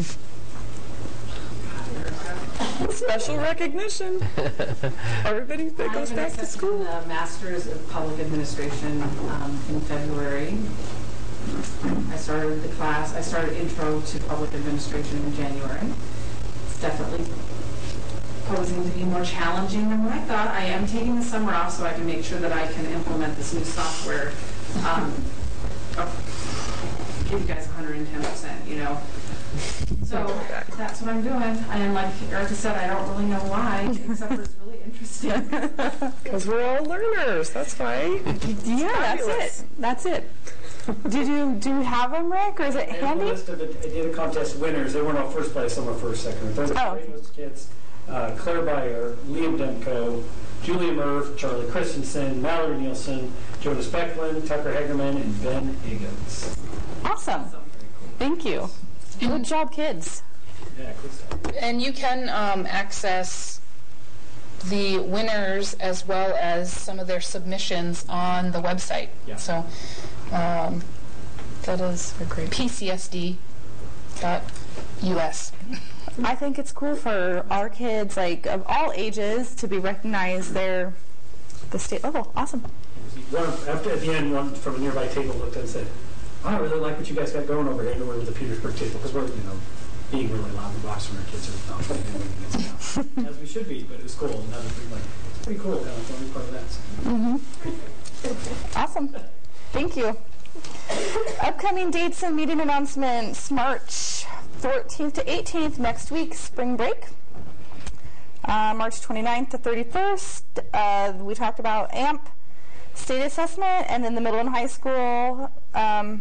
Special recognition. Everybody that goes back to school. The Masters of Public Administration um, in February. I started the class. I started Intro to Public Administration in January. It's definitely posing to be more challenging than what I thought. I am taking the summer off so I can make sure that I can implement this new software. Um, oh, give you guys one hundred ten percent, you know. So that's what I'm doing. And like Erica said, I don't really know why, except for it's really interesting. Because we're all learners. That's why. Yeah, that's it. That's it. Did you do you have them, Rick, or is it I handy? I listed the data contest winners. They weren't all first place. Some were first, second, or third. Oh. Those kids: uh, Claire Beyer, Liam Demko, Julia Murph, Charlie Christensen, Mallory Nielsen, Jonas Becklin, Tucker Hagerman, and Ben Higgins. Awesome. Thank you. Good job, kids. Yeah, good stuff. And you can um, access the winners as well as some of their submissions on the website. Yeah. So um, that is P C S D dot U S. I think it's cool for our kids, like of all ages, to be recognized there, the state level. Awesome. One, after, at the end, one from a nearby table looked and said, oh, I really like what you guys got going over here with the Petersburg table, because we're, you know, being really loud and box when our kids are not doing anything against it. As we should be, but it was cool. And that was pretty, like, it's pretty cool to have be part of that. So. Mm-hmm. Awesome. Thank you. Upcoming dates and meeting announcements, March fourteenth to eighteenth, next week, spring break. Uh, March twenty-ninth to thirty-first, uh, we talked about A M P state assessment, and then the middle and high school. Um,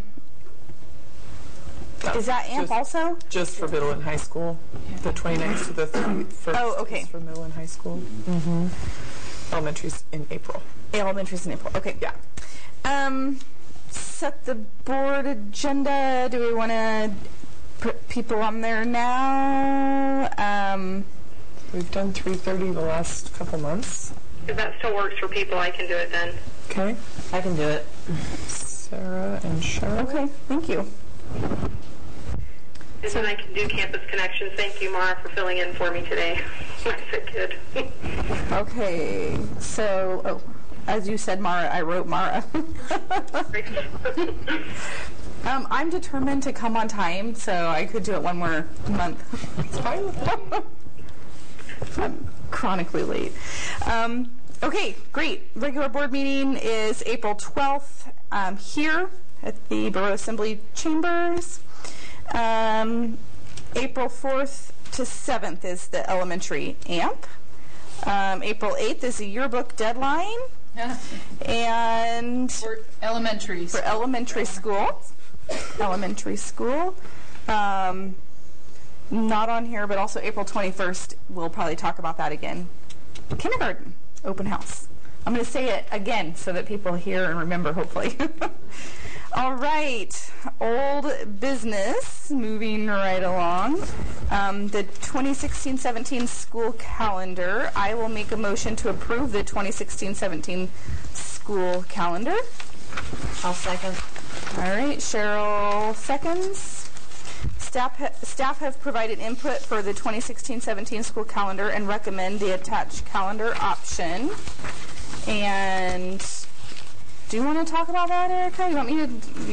is that A M P just, also? Just for middle and high school. The twenty-ninth to the thirty-first. Oh, okay. Is for middle and high school. Mm-hmm. Elementary's in April. Elementary's in April. Okay, yeah. Um, set the board agenda. Do we want to put people on there now? Um, We've done three thirty the last couple months. If that still works for people, I can do it then. Okay. I can do it. Sarah and Cheryl. Okay, thank you. And then I can do Campus Connections. Thank you, Mara, for filling in for me today. I'm sick kid. Okay, so, oh, as you said, Mara, I wrote Mara. um, I'm determined to come on time, so I could do it one more month. It's fine with me. I'm chronically late. Um, okay, great. Regular board meeting is April twelfth um, here at the Borough Assembly Chambers. Um, April fourth to seventh is the elementary A M P. Um, April eighth is the yearbook deadline. Yeah. And for elementary for elementary school. Elementary school. Um, not on here, but also April twenty-first, we'll probably talk about that again. Kindergarten, open house. I'm going to say it again so that people hear and remember, hopefully. All right, old business, moving right along. Um, the twenty sixteen seventeen school calendar. I will make a motion to approve the twenty sixteen seventeen school calendar. I'll second. All right, Cheryl seconds. Staff, ha- staff have provided input for the twenty sixteen seventeen school calendar and recommend the attached calendar option. And do you want to talk about that, Erica? You want me to?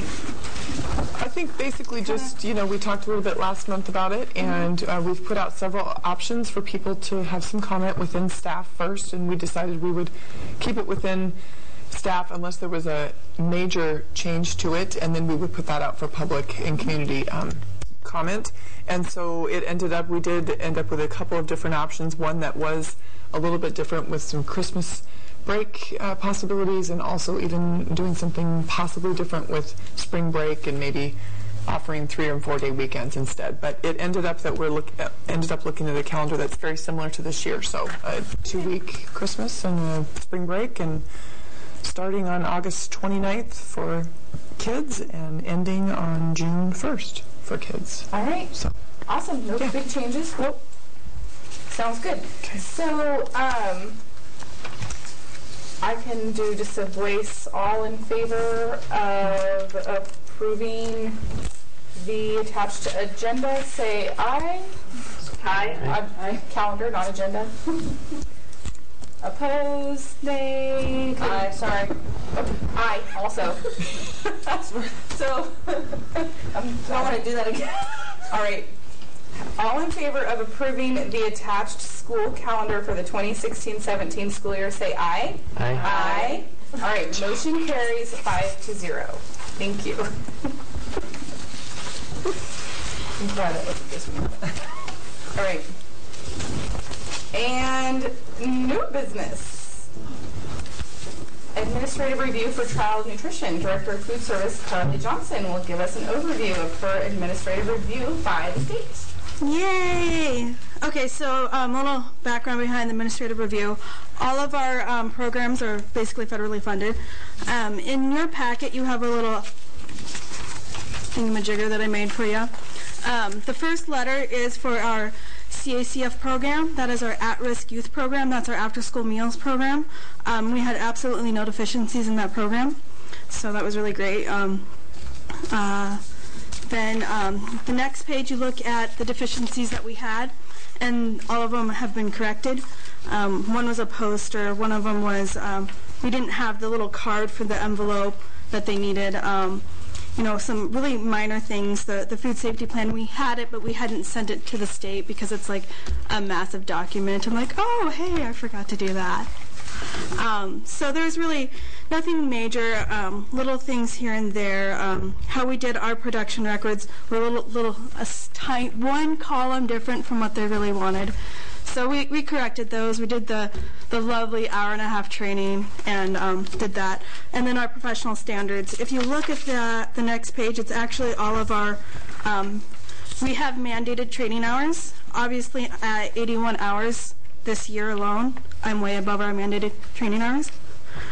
I think basically just, you know, we talked a little bit last month about it, and uh, we've put out several options for people to have some comment within staff first, and we decided we would keep it within staff unless there was a major change to it, and then we would put that out for public and community um, comment. And so it ended up, we did end up with a couple of different options, one that was a little bit different with some Christmas break uh, possibilities, and also even doing something possibly different with spring break and maybe offering three or four day weekends instead. But it ended up that we're look uh, ended up looking at a calendar that's very similar to this year. So a two week Christmas and a spring break, and starting on August twenty-ninth for kids and ending on June first for kids. All right. So awesome. No yeah. big changes. Nope. Sounds good. Okay. So um. I can do just a voice. All in favor of approving the attached agenda, say aye. Aye. Aye. Aye. Calendar, not agenda. Opposed? Nay. Aye. Sorry. Oh, aye. Also. So I'm, I want to do that again. All right. All in favor of approving the attached school calendar for the twenty sixteen seventeen school year, say aye. Aye. Aye. All right, motion carries five to zero. Thank you. I'm glad that wasn't this one. All right. And new business. Administrative review for child nutrition. Director of Food Service, Carly Johnson, will give us an overview of her administrative review by the state. Yay! Okay, so um, a little background behind the administrative review. All of our um, programs are basically federally funded. Um, in your packet, you have a little thingamajigger that I made for you. Um, the first letter is for our C A C F program. That is our at-risk youth program. That's our after-school meals program. Um, we had absolutely no deficiencies in that program, so that was really great. Um, uh, Then um, the next page, you look at the deficiencies that we had, and all of them have been corrected. Um, one was a poster. One of them was um, we didn't have the little card for the envelope that they needed. Um, you know, some really minor things. The, the food safety plan, we had it, but we hadn't sent it to the state because it's like a massive document. I'm like, oh, hey, I forgot to do that. Um, so there's really nothing major, um, little things here and there. Um, how we did our production records were a little, little a tight, one column different from what they really wanted. So we, we corrected those. We did the, the lovely hour and a half training and um, did that. And then our professional standards. If you look at the, the next page, it's actually all of our, um, we have mandated training hours. Obviously at eighty-one hours this year alone, I'm way above our mandated training hours.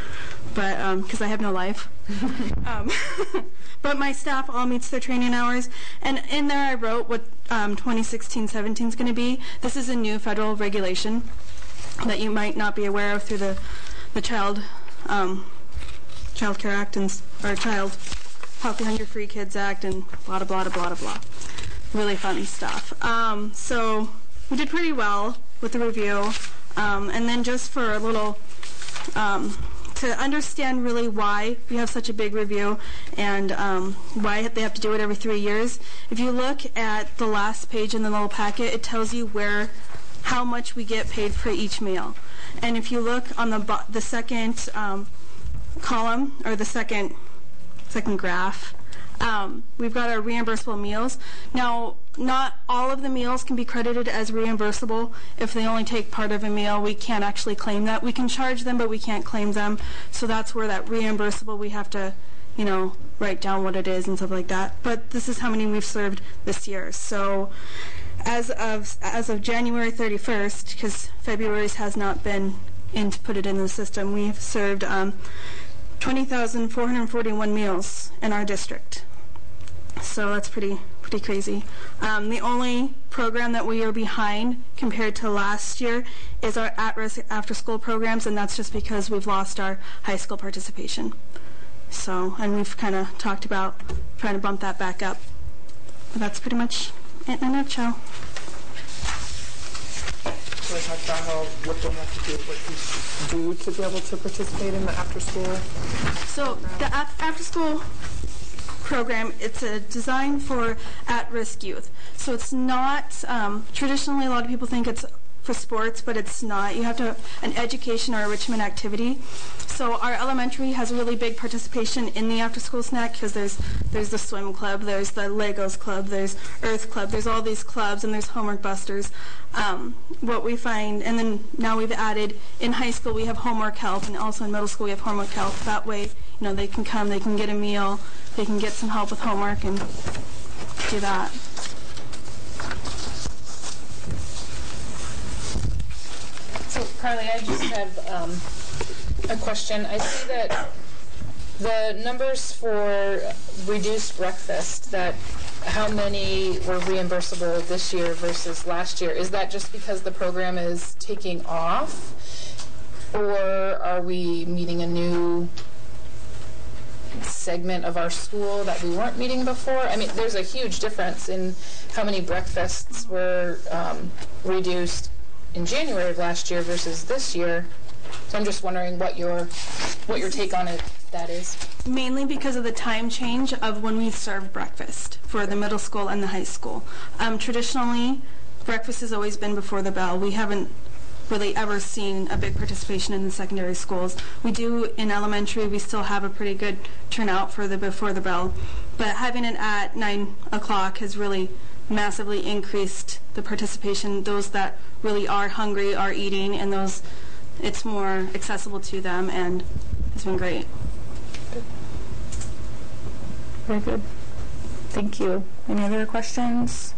but because um, I have no life. um, but my staff all meets their training hours, and in there I wrote what um, twenty sixteen seventeen is going to be. This is a new federal regulation that you might not be aware of through the the Child um, Child Care Act and or Child Healthy Hunger Free Kids Act and blah blah blah blah blah. Really fun stuff. Um, so we did pretty well with the review, um, and then just for a little. Um, to understand really why we have such a big review and um, why they have to do it every three years. If you look at the last page in the little packet, it tells you where, how much we get paid for each meal. And if you look on the the second um, column or the second second graph, um, we've got our reimbursable meals. Now, not all of the meals can be credited as reimbursable. If they only take part of a meal, we can't actually claim that. We can charge them, but we can't claim them. So that's where that reimbursable, we have to, you know, write down what it is and stuff like that. But this is how many we've served this year. So as of as of January thirty-first, because February's has not been in to put it in the system, we've served um, twenty thousand four hundred forty-one meals in our district. So that's pretty pretty crazy. Um, the only program that we are behind compared to last year is our at-risk after-school programs, and that's just because we've lost our high school participation. So, and we've kind of talked about trying to bump that back up. But that's pretty much it in a nutshell. So we talked about how what they have to do, what you do to be able to participate in the after-school. So the af- after-school program, it's a design for at-risk youth. So it's not, um, traditionally a lot of people think it's for sports, but it's not. You have to have an education or enrichment activity. So our elementary has a really big participation in the after-school snack because there's there's the swim club, there's the Legos club, there's Earth club, there's all these clubs, and there's homework busters. Um, what we find, and then now we've added in high school we have homework help, and also in middle school we have homework help. That way, you know, they can come, they can get a meal, they can get some help with homework and do that. So, Carly, I just have um, a question. I see that the numbers for reduced breakfast, that how many were reimbursable this year versus last year, is that just because the program is taking off, or are we meeting a new segment of our school that we weren't meeting before? I mean, there's a huge difference in how many breakfasts were um, reduced in January of last year versus this year. So I'm just wondering what your what your take on it that is. Mainly because of the time change of when we serve breakfast for the middle school and the high school. Um, traditionally, breakfast has always been before the bell. We haven't really ever seen a big participation in the secondary schools. We do in elementary, we still have a pretty good turnout for the before the bell. But having it at nine o'clock has really massively increased the participation. Those that really are hungry are eating, and those it's more accessible to them, and it's been great. Good. Very good. Thank you. Any other questions?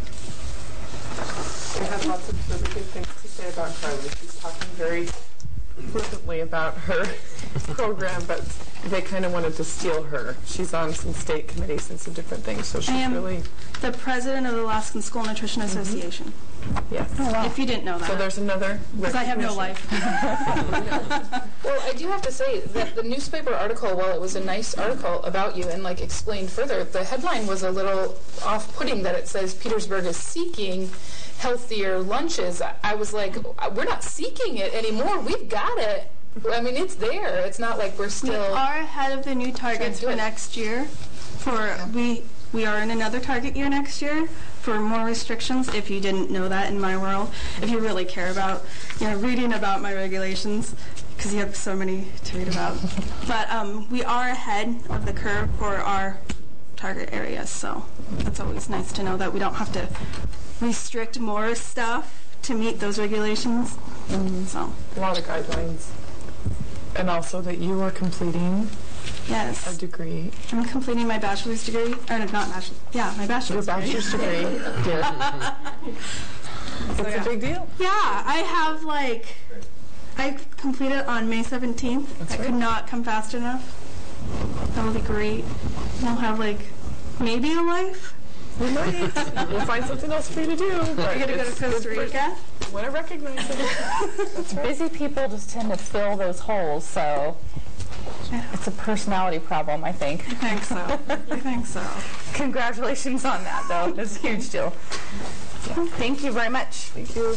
I have lots of really good things to say about Carly. She's talking very flippantly about her program, but they kind of wanted to steal her. She's on some state committees and some different things, so she's I am really the president of the Alaskan School Nutrition Association. Mm-hmm. Yes. Oh, wow. If you didn't know that. So there's another because I have no life. Well, I do have to say that the newspaper article, while it was a nice article about you and like explained further, the headline was a little off-putting that it says Petersburg is seeking healthier lunches. I was like, we're not seeking it anymore. We've got it. I mean, it's there. It's not like we're still. We are ahead of the new targets for next year. For yeah. we we are in another target year next year for more restrictions. If you didn't know that in my world, if you really care about, you know, reading about my regulations, because you have so many to read about. But um, we are ahead of the curve for our target areas. So that's always nice to know that we don't have to restrict more stuff to meet those regulations. Mm-hmm. So a lot of guidelines. And also that you are completing yes. a degree. I'm completing my bachelor's degree. Or not bachelor's. Yeah, my bachelor's Your bachelor's degree. degree. Yeah. That's so, yeah. a big deal. Yeah, I have like, I complete it on May seventeenth. That's I right. could not come fast enough. That would be great. We'll have like maybe a life. We might. We'll find something else for you to do. You're gonna go to Costa Rica. When I recognize it. That's right. Busy people just tend to fill those holes, so it's a personality problem, I think. I think so. I think so. Congratulations on that, though. It's a huge deal. So, thank you very much. Thank you.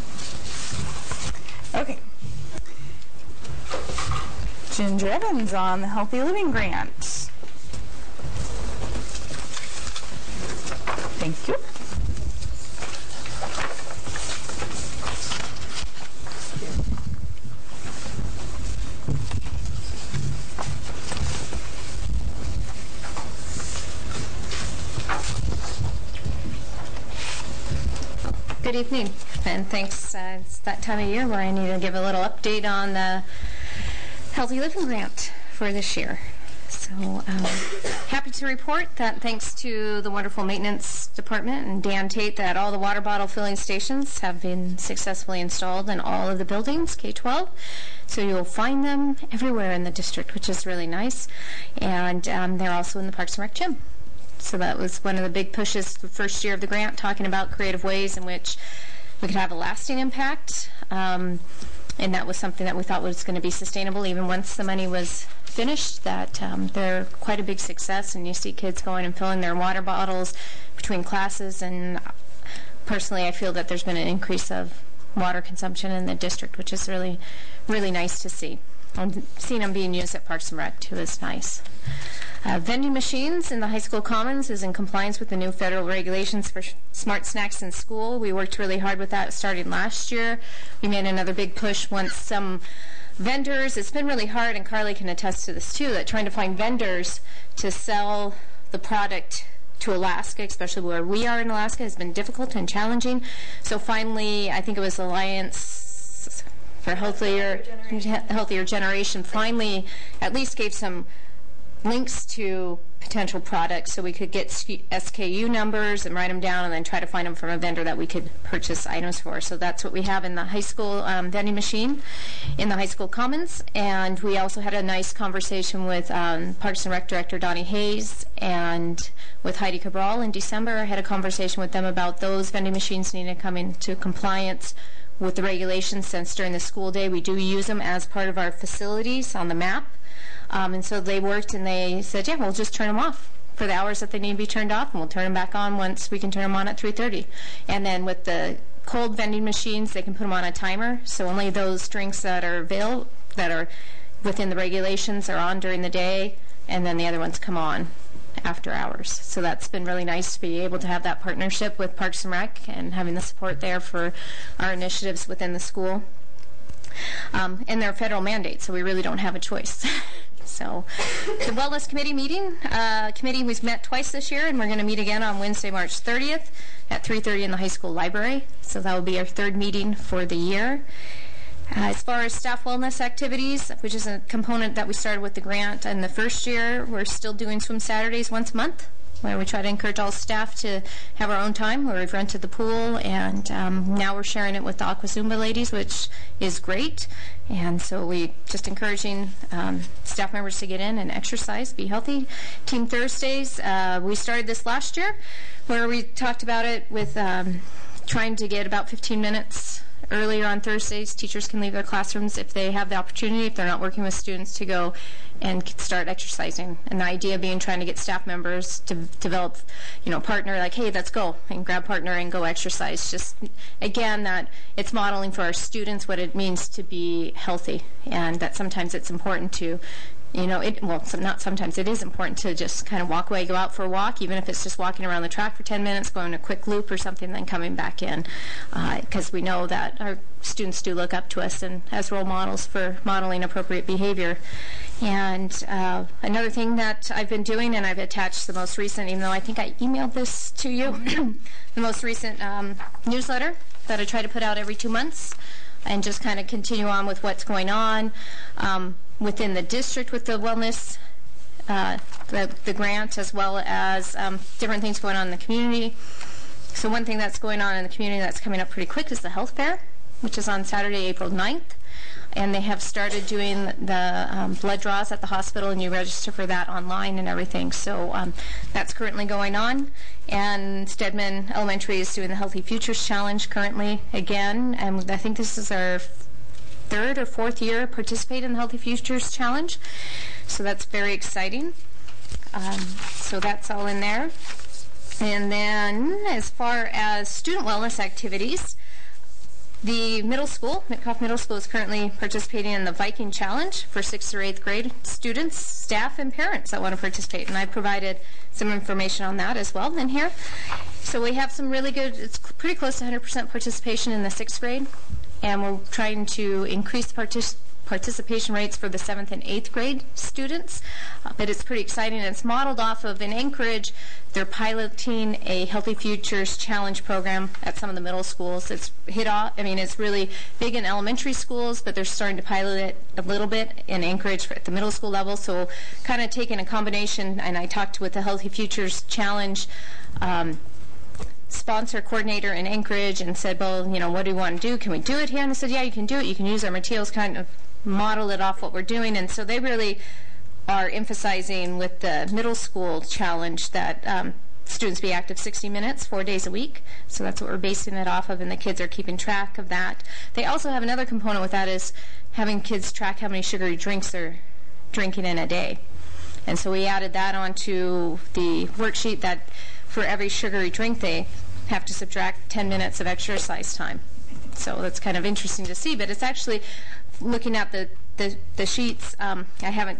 Okay. Ginger Evans on the Healthy Living Grant. Thank you. Good evening, and thanks. Uh, it's that time of year where I need to give a little update on the Healthy Living Grant for this year. So um, happy to report that thanks to the wonderful maintenance department and Dan Tate, that all the water bottle filling stations have been successfully installed in all of the buildings, K twelve. So you'll find them everywhere in the district, which is really nice. And um, they're also in the Parks and Rec gym. So that was one of the big pushes the first year of the grant, talking about creative ways in which we could have a lasting impact. Um, and that was something that we thought was going to be sustainable even once the money was finished, that um, they're quite a big success. And you see kids going and filling their water bottles between classes. And personally, I feel that there's been an increase of water consumption in the district, which is really, really nice to see. And seeing them being used at Parks and Rec, too, is nice. Uh, vending machines in the high school commons is in compliance with the new federal regulations for sh- smart snacks in school. We worked really hard with that starting last year. We made another big push once some vendors, it's been really hard, and Carly can attest to this too, that trying to find vendors to sell the product to Alaska, especially where we are in Alaska, has been difficult and challenging. So finally, I think it was Alliance for Healthier Healthier Generation finally at least gave some links to potential products so we could get S K U numbers and write them down and then try to find them from a vendor that we could purchase items for. So that's what we have in the high school um, vending machine in the high school commons. And we also had a nice conversation with um, Parks and Rec Director Donnie Hayes and with Heidi Cabral in December. I had a conversation with them about those vending machines needing to come into compliance with the regulations, since during the school day we do use them as part of our facilities on the map. Um, and so they worked and they said, yeah, we'll just turn them off for the hours that they need to be turned off, and we'll turn them back on once we can turn them on at three thirty. And then with the cold vending machines, they can put them on a timer, so only those drinks that are available, that are within the regulations, are on during the day, and then the other ones come on after hours. So that's been really nice to be able to have that partnership with Parks and Rec and having the support there for our initiatives within the school. Um, and they're federal mandates, so we really don't have a choice. So the Wellness Committee meeting, uh, committee was met twice this year, and we're going to meet again on Wednesday, March thirtieth at three thirty in the high school library. So that will be our third meeting for the year. Uh, as far as staff wellness activities, which is a component that we started with the grant in the first year, we're still doing swim Saturdays once a month, where we try to encourage all staff to have our own time, where we've rented the pool, and um, now we're sharing it with the Aqua Zumba ladies, which is great. And so we just encouraging um, staff members to get in and exercise, be healthy. Team Thursdays, uh, we started this last year, where we talked about it with um, trying to get about fifteen minutes earlier on Thursdays. Teachers can leave their classrooms if they have the opportunity, if they're not working with students, to go and start exercising. And the idea being trying to get staff members to develop, you know, partner, like, hey, let's go, and grab partner and go exercise. Just, again, that it's modeling for our students what it means to be healthy, and that sometimes it's important to, you know, it, well, some, not sometimes, it is important to just kind of walk away, go out for a walk, even if it's just walking around the track for ten minutes, going a quick loop or something, then coming back in, because uh, we know that our students do look up to us and as role models for modeling appropriate behavior. And uh, another thing that I've been doing, and I've attached the most recent, even though I think I emailed this to you, the most recent um, newsletter that I try to put out every two months, and just kind of continue on with what's going on um, within the district with the wellness, uh, the, the grant, as well as um, different things going on in the community. So one thing that's going on in the community that's coming up pretty quick is the health fair, which is on Saturday, April ninth. and they have started doing the um, blood draws at the hospital, and you register for that online and everything. So um, that's currently going on. And Stedman Elementary is doing the Healthy Futures Challenge currently again, and I think this is our third or fourth year participating in the Healthy Futures Challenge. So that's very exciting. Um, so that's all in there. And then as far as student wellness activities, the middle school, Mitkoff Middle School, is currently participating in the Viking Challenge for sixth or eighth grade students, staff, and parents that want to participate. And I provided some information on that as well in here. So we have some really good, it's pretty close to one hundred percent participation in the sixth grade. And we're trying to increase partic- participation rates for the seventh and eighth grade students. Uh, but it's pretty exciting. It's modeled off of, in Anchorage, they're piloting a Healthy Futures Challenge program at some of the middle schools. It's hit off, I mean, it's really big in elementary schools, but they're starting to pilot it a little bit in Anchorage at the middle school level. So kind of taking a combination, and I talked with the Healthy Futures Challenge um, sponsor coordinator in Anchorage and said, well, you know, what do we want to do? Can we do it here? And I said, yeah, you can do it. You can use our materials, kind of model it off what we're doing. And so they really are emphasizing with the middle school challenge that um, students be active sixty minutes, four days a week. So that's what we're basing it off of, and the kids are keeping track of that. They also have another component with that is having kids track how many sugary drinks they're drinking in a day. And so we added that onto the worksheet that for every sugary drink they have to subtract ten minutes of exercise time. So that's kind of interesting to see, but it's actually looking at the, the, the sheets. Um, I haven't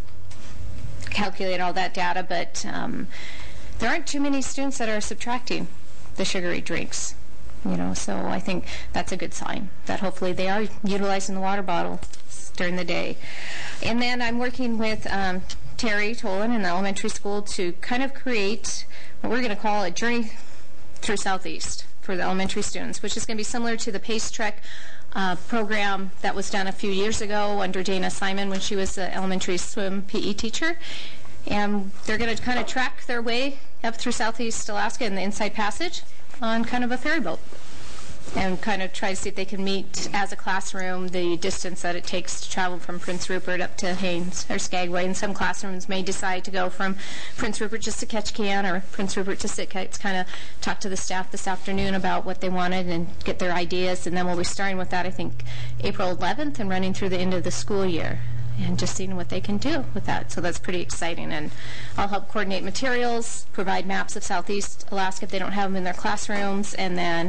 calculated all that data, but um, there aren't too many students that are subtracting the sugary drinks. You know, so I think that's a good sign that hopefully they are utilizing the water bottle during the day. And then I'm working with um, Terry Tolan in the elementary school to kind of create what we're going to call a journey through Southeast for the elementary students, which is going to be similar to the Pace Trek uh, program that was done a few years ago under Dana Simon when she was the elementary swim P E teacher. And they're going to kind of track their way up through Southeast Alaska in the Inside Passage on kind of a ferry boat, and kind of try to see if they can meet as a classroom the distance that it takes to travel from Prince Rupert up to Haines or Skagway. And some classrooms may decide to go from Prince Rupert just to Ketchikan or Prince Rupert to Sitka. It's kind of talk to the staff this afternoon about what they wanted and get their ideas, and then we'll be starting with that, I think, April eleventh and running through the end of the school year, and just seeing what they can do with that. So that's pretty exciting. And I'll help coordinate materials, provide maps of Southeast Alaska if they don't have them in their classrooms, and then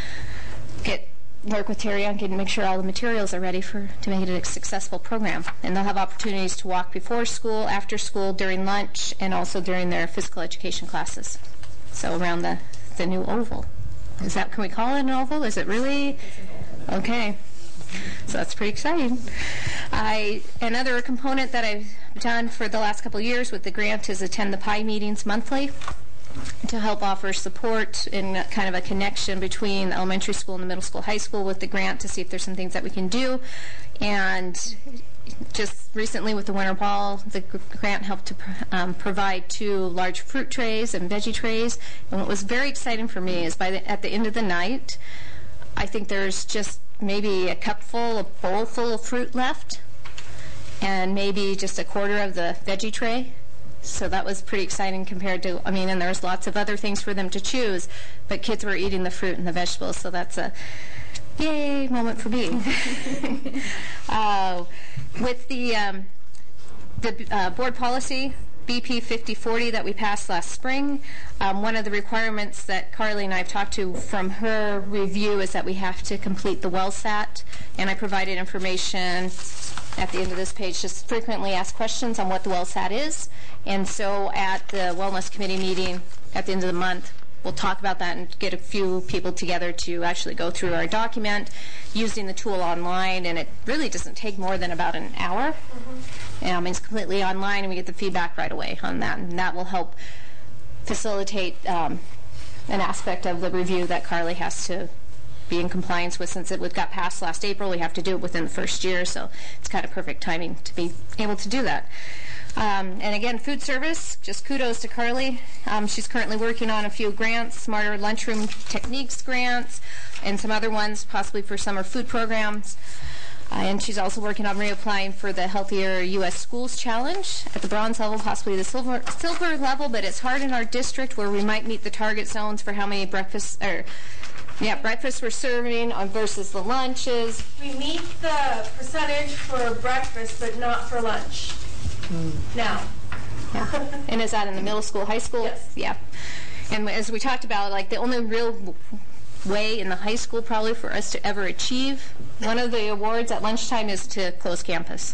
get work with Terry on getting make sure all the materials are ready for to make it a successful program. And they'll have opportunities to walk before school, after school, during lunch, and also during their physical education classes. So around the, the new oval. Is that, can we call it an oval? Is it really? Okay. So that's pretty exciting. I another component that I've done for the last couple of years with the grant is attend the P I meetings monthly to help offer support and kind of a connection between the elementary school and the middle school, high school with the grant to see if there's some things that we can do. And just recently with the winter ball, the grant helped to um, provide two large fruit trays and veggie trays. And what was very exciting for me is by the, at the end of the night, I think there's just maybe a cup full, a bowl full of fruit left, and maybe just a quarter of the veggie tray. So that was pretty exciting compared to, I mean, and there's lots of other things for them to choose, but kids were eating the fruit and the vegetables, so that's a yay moment for me. uh, with the, um, the uh, board policy, B P fifty forty that we passed last spring, um, one of the requirements that Carly and I have talked to from her review is that we have to complete the WellSat, and I provided information at the end of this page, just frequently asked questions on what the WellSat is. And so at the Wellness Committee meeting at the end of the month, we'll talk about that and get a few people together to actually go through our document using the tool online, and it really doesn't take more than about an hour. Mm-hmm. Um, it's completely online, and we get the feedback right away on that, and that will help facilitate um, an aspect of the review that Carly has to be in compliance with. Since it got passed last April, we have to do it within the first year, so it's kind of perfect timing to be able to do that. Um, and again, food service, just kudos to Carly. Um, she's currently working on a few grants, Smarter Lunchroom Techniques grants, and some other ones, possibly for summer food programs. Uh, and she's also working on reapplying for the Healthier U S Schools Challenge at the bronze level, possibly the silver silver level, but it's hard in our district where we might meet the target zones for how many breakfasts, or yeah, breakfasts we're serving on versus the lunches. We meet the percentage for breakfast, but not for lunch. Mm. Now. Yeah. And is that in the middle school, high school? Yes. Yeah. And as we talked about, like the only real way in the high school probably for us to ever achieve one of the awards at lunchtime is to close campus.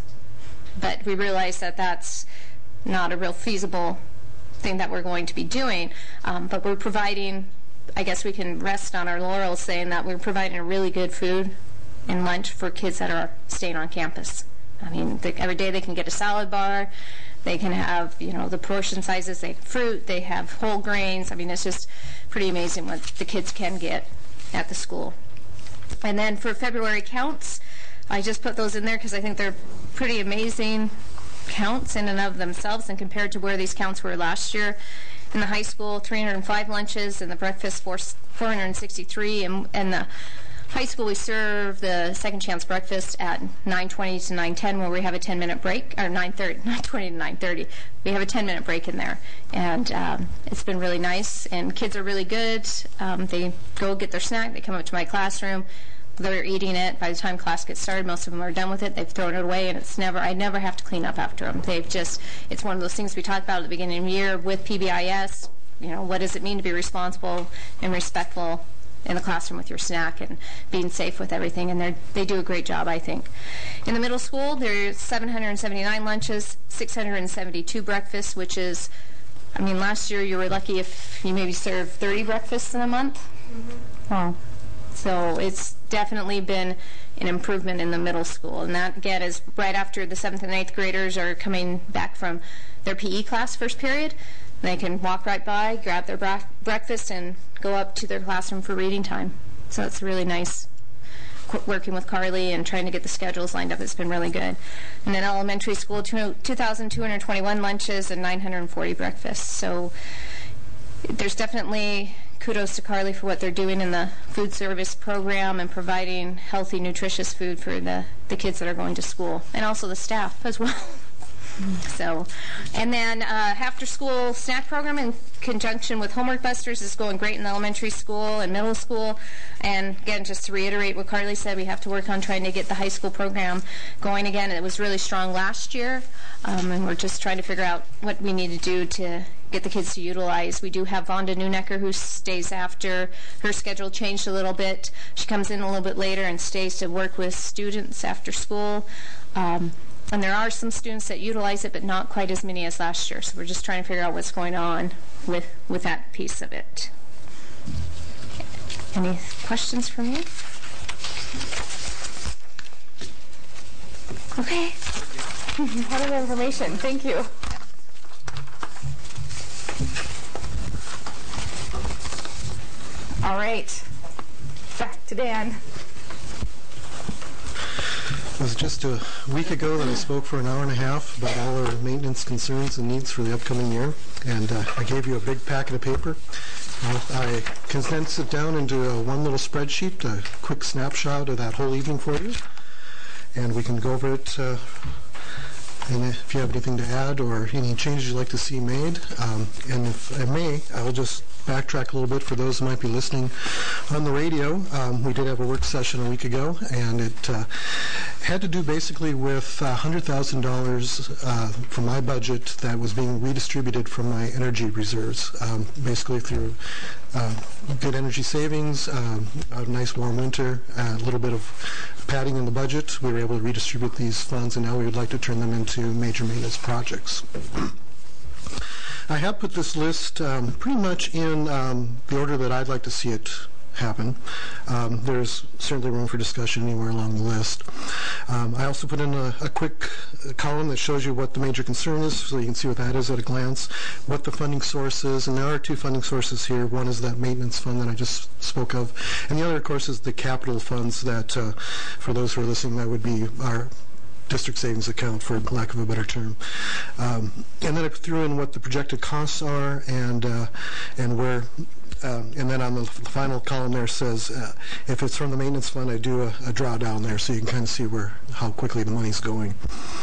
But we realize that that's not a real feasible thing that we're going to be doing. Um, but we're providing, I guess we can rest on our laurels saying that we're providing a really good food and lunch for kids that are staying on campus. I mean, they, every day they can get a salad bar. They can have, you know, the portion sizes. They have fruit. They have whole grains. I mean, it's just pretty amazing what the kids can get at the school. And then for February counts, I just put those in there because I think they're pretty amazing counts in and of themselves, and compared to where these counts were last year. In the high school, three hundred five lunches, and the breakfast, four hundred sixty-three, and, and the high school, we serve the second chance breakfast at nine twenty to nine ten, where we have a ten minute break, or nine thirty, nine twenty to nine thirty. We have a ten minute break in there, and um, it's been really nice, and kids are really good. Um, they go get their snack, they come up to my classroom, they're eating it. By the time class gets started, most of them are done with it. They've thrown it away, and it's never, I never have to clean up after them. They've just, it's one of those things we talked about at the beginning of the year with P B I S. You know, what does it mean to be responsible and respectful in the classroom with your snack and being safe with everything, and they they do a great job, I think. In the middle school, there's seven hundred seventy-nine lunches, six hundred seventy-two breakfasts, which is, I mean, last year you were lucky if you maybe served thirty breakfasts in a month. Mm-hmm. Oh. So it's definitely been an improvement in the middle school, and that, again, is right after the seventh and eighth graders are coming back from their P E class first period. They can walk right by, grab their bra- breakfast, and go up to their classroom for reading time. So it's really nice qu- working with Carly and trying to get the schedules lined up. It's been really good. And then elementary school, two thousand two hundred twenty-one lunches and nine hundred forty breakfasts. So there's definitely kudos to Carly for what they're doing in the food service program and providing healthy, nutritious food for the, the kids that are going to school, and also the staff as well. So, and then uh, after-school snack program in conjunction with Homework Busters is going great in the elementary school and middle school. And again, just to reiterate what Carly said, we have to work on trying to get the high school program going again. It was really strong last year, um, and we're just trying to figure out what we need to do to get the kids to utilize. We do have Vonda Neunecker who stays after. Her schedule changed a little bit. She comes in a little bit later and stays to work with students after school. Um, And there are some students that utilize it, but not quite as many as last year. So we're just trying to figure out what's going on with, with that piece of it. Any questions for me? Okay. A lot of information. Thank you. All right. Back to Dan. It was just a week ago that I spoke for an hour and a half about all our maintenance concerns and needs for the upcoming year, and uh, I gave you a big packet of paper. Uh, I condensed it down into a one little spreadsheet, a quick snapshot of that whole evening for you, and we can go over it. Uh, and if you have anything to add or any changes you'd like to see made, um, and if I may, I will just backtrack a little bit for those who might be listening on the radio. Um, we did have a work session a week ago, and it uh, had to do basically with uh, one hundred thousand dollars uh, from my budget that was being redistributed from my energy reserves, um, basically through uh, good energy savings, um, a nice warm winter, uh, a little bit of padding in the budget. We were able to redistribute these funds, and now we would like to turn them into major maintenance projects. I have put this list um, pretty much in um, the order that I'd like to see it happen. Um, there's certainly room for discussion anywhere along the list. Um, I also put in a, a quick column that shows you what the major concern is, so you can see what that is at a glance, what the funding source is, and there are two funding sources here. One is that maintenance fund that I just spoke of, and the other, of course, is the capital funds that, uh, for those who are listening, that would be our district savings account, for lack of a better term. Um, and then I threw in what the projected costs are and uh, and where. Uh, and then on the final column there says, uh, if it's from the maintenance fund, I do a, a drawdown there, so you can kind of see where how quickly the money's going.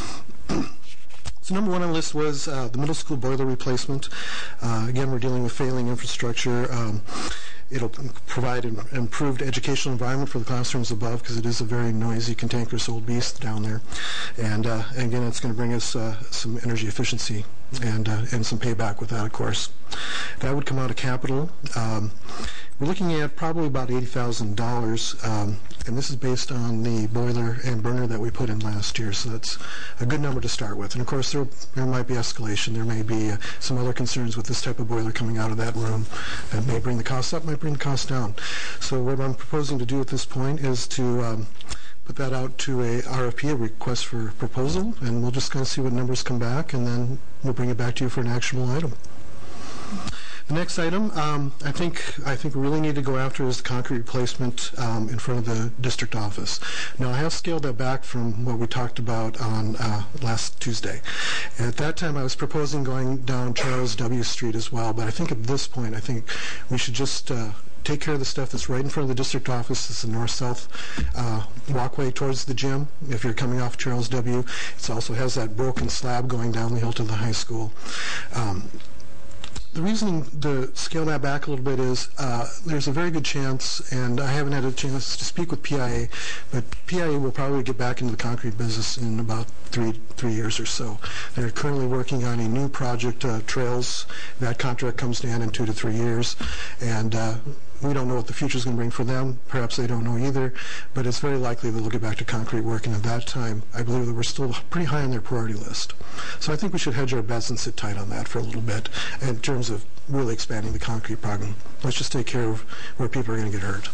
So number one on the list was uh, the middle school boiler replacement. Uh, again, we're dealing with failing infrastructure. Um, It'll provide an improved educational environment for the classrooms above, because it is a very noisy, cantankerous old beast down there. And, uh, and again, it's going to bring us uh, some energy efficiency and uh, and some payback with that, of course. That would come out of capital. Um, we're looking at probably about eighty thousand dollars, um, and this is based on the boiler and burner that we put in last year, so that's a good number to start with. And of course, there, there might be escalation. There may be uh, some other concerns with this type of boiler coming out of that room that may bring the cost up, might bring the cost down. So what I'm proposing to do at this point is to um, put that out to a R F P, a request for proposal, and we'll just kind of see what numbers come back, and then we'll bring it back to you for an actionable item. The next item, um, I think I think we really need to go after is the concrete replacement um, in front of the district office. Now, I have scaled that back from what we talked about on uh, last Tuesday. And at that time, I was proposing going down Charles W. Street as well, but I think at this point, I think we should just uh, take care of the stuff that's right in front of the district office. It's the north-south uh, walkway towards the gym. If you're coming off Charles W., it also has that broken slab going down the hill to the high school. Um, The reason to scale that back a little bit is uh, there's a very good chance, and I haven't had a chance to speak with P I A, but P I A will probably get back into the concrete business in about three three years or so. They're currently working on a new project, uh, Trails. That contract comes to end in two to three years, and uh, we don't know what the future is going to bring for them. Perhaps they don't know either, but it's very likely that they'll get back to concrete work, and at that time, I believe that we're still pretty high on their priority list. So I think we should hedge our bets and sit tight on that for a little bit in terms of really expanding the concrete program. Let's just take care of where people are going to get hurt.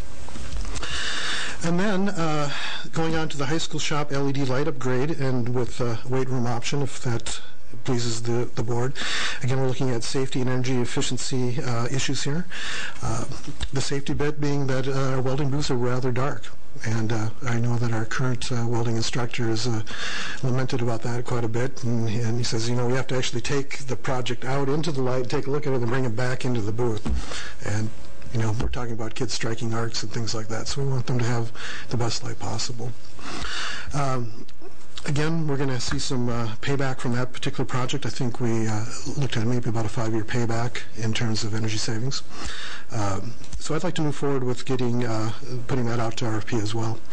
And then uh, going on to the high school shop L E D light upgrade, and with a weight room option, if that pleases the, the board. Again, we're looking at safety and energy efficiency uh, issues here. Uh, the safety bit being that uh, our welding booths are rather dark. And uh, I know that our current uh, welding instructor has uh, lamented about that quite a bit. And, and he says, you know, we have to actually take the project out into the light, take a look at it, and bring it back into the booth. And, you know, we're talking about kids striking arcs and things like that. So we want them to have the best light possible. Um, Again, we're going to see some uh, payback from that particular project. I think we uh, looked at maybe about a five-year payback in terms of energy savings. Um, so I'd like to move forward with getting uh, putting that out to R F P as well.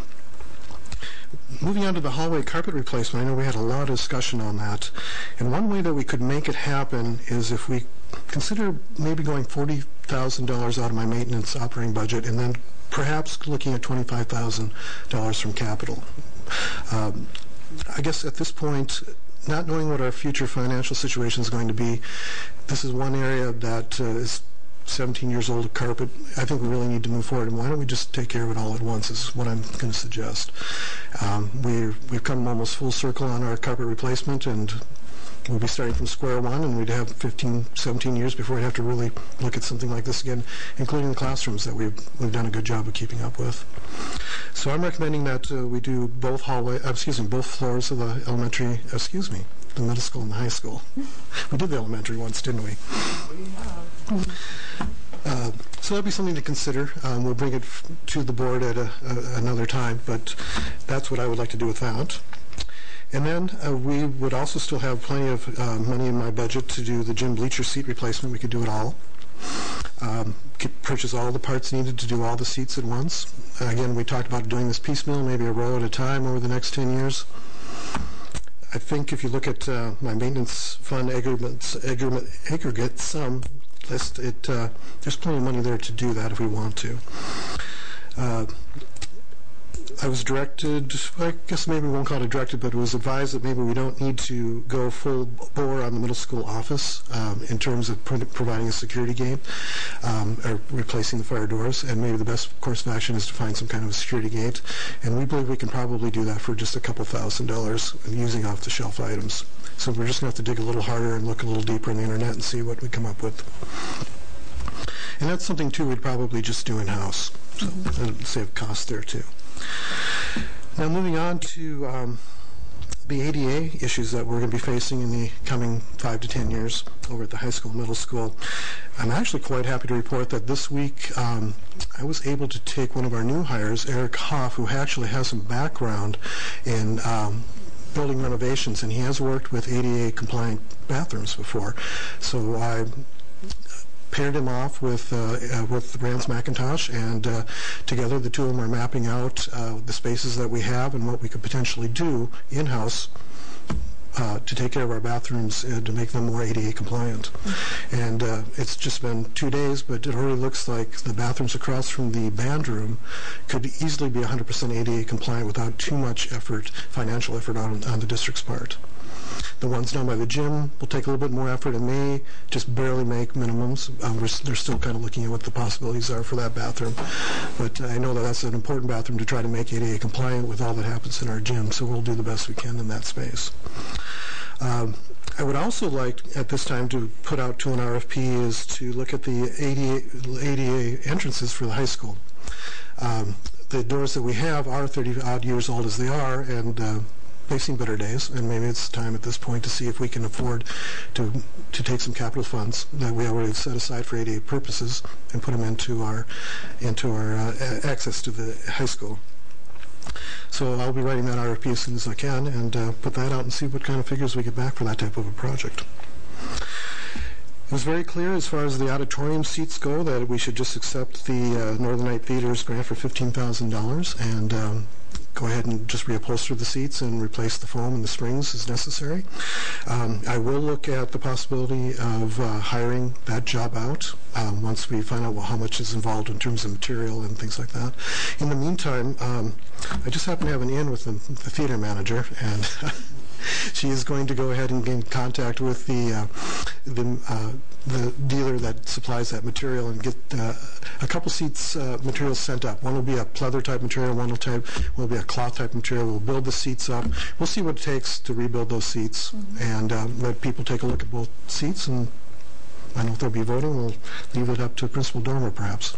Moving on to the hallway carpet replacement, I know we had a lot of discussion on that. And one way that we could make it happen is if we consider maybe going forty thousand dollars out of my maintenance operating budget, and then perhaps looking at twenty-five thousand dollars from capital. Um, I guess at this point, not knowing what our future financial situation is going to be, this is one area that uh, is seventeen years old of carpet. I think we really need to move forward, and why don't we just take care of it all at once is what I'm going to suggest. Um, we're, we've come almost full circle on our carpet replacement, and we'll be starting from square one, and we'd have fifteen, seventeen years before we'd have to really look at something like this again, including the classrooms that we've, we've done a good job of keeping up with. So I'm recommending that uh, we do both hallway, uh, excuse me, both floors of the elementary, excuse me, the middle school and the high school. We did the elementary once, didn't we? We have. Uh, so that'd be something to consider. Um, we'll bring it f to the board at a, a, another time, but that's what I would like to do with that. And then uh, we would also still have plenty of uh, money in my budget to do the gym bleacher seat replacement. We could do it all. Um, could purchase all the parts needed to do all the seats at once. Uh, again, we talked about doing this piecemeal, maybe a row at a time over the next ten years. I think if you look at uh, my maintenance fund aggregate, aggregate, aggregate sum list, it, uh, there's plenty of money there to do that if we want to. Uh, I was directed, I guess maybe we won't call it directed, but it was advised that maybe we don't need to go full bore on the middle school office um, in terms of pro providing a security gate um, or replacing the fire doors, and maybe the best course of action is to find some kind of a security gate, and we believe we can probably do that for just a couple thousand dollars using off-the-shelf items. So we're just going to have to dig a little harder and look a little deeper in the internet and see what we come up with. And that's something, too, we'd probably just do in-house, so mm-hmm. save costs there, too. Now moving on to um, the A D A issues that we're going to be facing in the coming five to ten years over at the high school, middle school. I'm actually quite happy to report that this week um, I was able to take one of our new hires, Eric Hoff, who actually has some background in um, building renovations, and he has worked with A D A compliant bathrooms before. So I paired him off with uh, uh, with Rance McIntosh, and uh, together the two of them are mapping out uh, the spaces that we have and what we could potentially do in-house uh, to take care of our bathrooms uh, to make them more A D A compliant. Mm-hmm. And uh, it's just been two days, but it already looks like the bathrooms across from the band room could easily be one hundred percent A D A compliant without too much effort, financial effort on, on the district's part. The ones down by the gym will take a little bit more effort and may just barely make minimums. Um, we're, they're still kind of looking at what the possibilities are for that bathroom. But uh, I know that that's an important bathroom to try to make A D A compliant with all that happens in our gym, so we'll do the best we can in that space. Um, I would also like at this time to put out to an R F P is to look at the A D A, A D A entrances for the high school. Um, the doors that we have are thirty odd years old as they are, and uh, they've seen better days, and maybe it's time at this point to see if we can afford to to take some capital funds that we already set aside for A D A purposes and put them into our into our uh, access to the high school. So I'll be writing that R F P as soon as I can and uh, put that out and see what kind of figures we get back for that type of a project. It was very clear as far as the auditorium seats go that we should just accept the uh, Northern Night Theater's grant for fifteen thousand dollars and um, go ahead and just reupholster the seats and replace the foam and the springs as necessary. Um, I will look at the possibility of uh, hiring that job out um, once we find out well, how much is involved in terms of material and things like that. In the meantime, um, I just happen to have an in with the, the theater manager, and she is going to go ahead and get in contact with the uh, the, uh, the dealer that supplies that material and get uh, a couple seats uh, materials sent up. One will be a pleather type material, one will, type, will be a cloth type material. We'll build the seats up. We'll see what it takes to rebuild those seats, mm-hmm. and uh, let people take a look at both seats, and I don't know if they'll be voting. We'll leave it up to Principal Dormer, perhaps.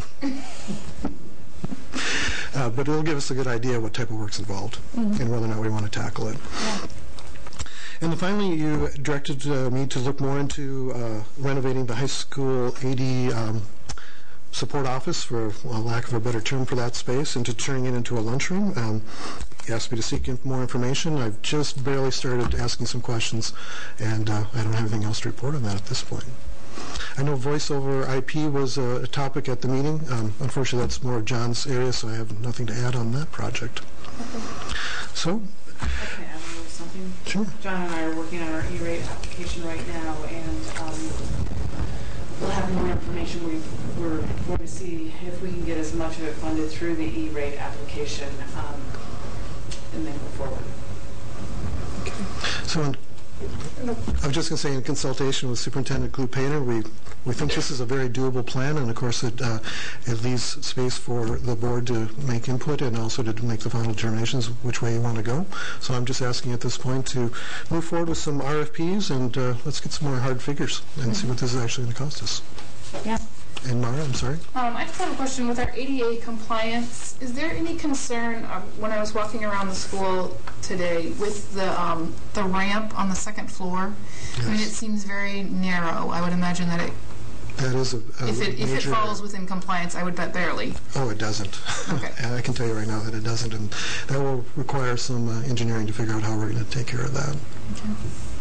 uh, but it'll give us a good idea what type of work's involved, mm-hmm. and whether or not we want to tackle it. Yeah. And then finally, you directed uh, me to look more into uh, renovating the high school A D um, support office, for well, lack of a better term for that space, and to turning it into a lunchroom. Um, you asked me to seek in more information. I've just barely started asking some questions, and uh, I don't have anything else to report on that at this point. I know voice over I P was a, a topic at the meeting. Um, unfortunately, that's more of John's area, so I have nothing to add on that project. Okay. So. Okay, I will something. Sure. John and I are working on our E-rate application right now, and um, we'll have more information. We, we're going to see if we can get as much of it funded through the E-rate application, um, and then go forward. Okay. So in, I was just going to say, in consultation with Superintendent Clue-Painter, we we think this is a very doable plan, and of course it, uh, it leaves space for the board to make input and also to make the final determinations which way you want to go. So I'm just asking at this point to move forward with some R F Ps, and uh, let's get some more hard figures and mm-hmm. see what this is actually going to cost us. Yeah. And Mara, I'm sorry? Um, I just have a question. With our A D A compliance, is there any concern uh, when I was walking around the school today with the um, the ramp on the second floor? Yes. I mean, it seems very narrow. I would imagine that it That is a, a if it, if it falls within compliance, I would bet barely. Oh, it doesn't. Okay. I can tell you right now that it doesn't, and that will require some uh, engineering to figure out how we're going to take care of that. Okay.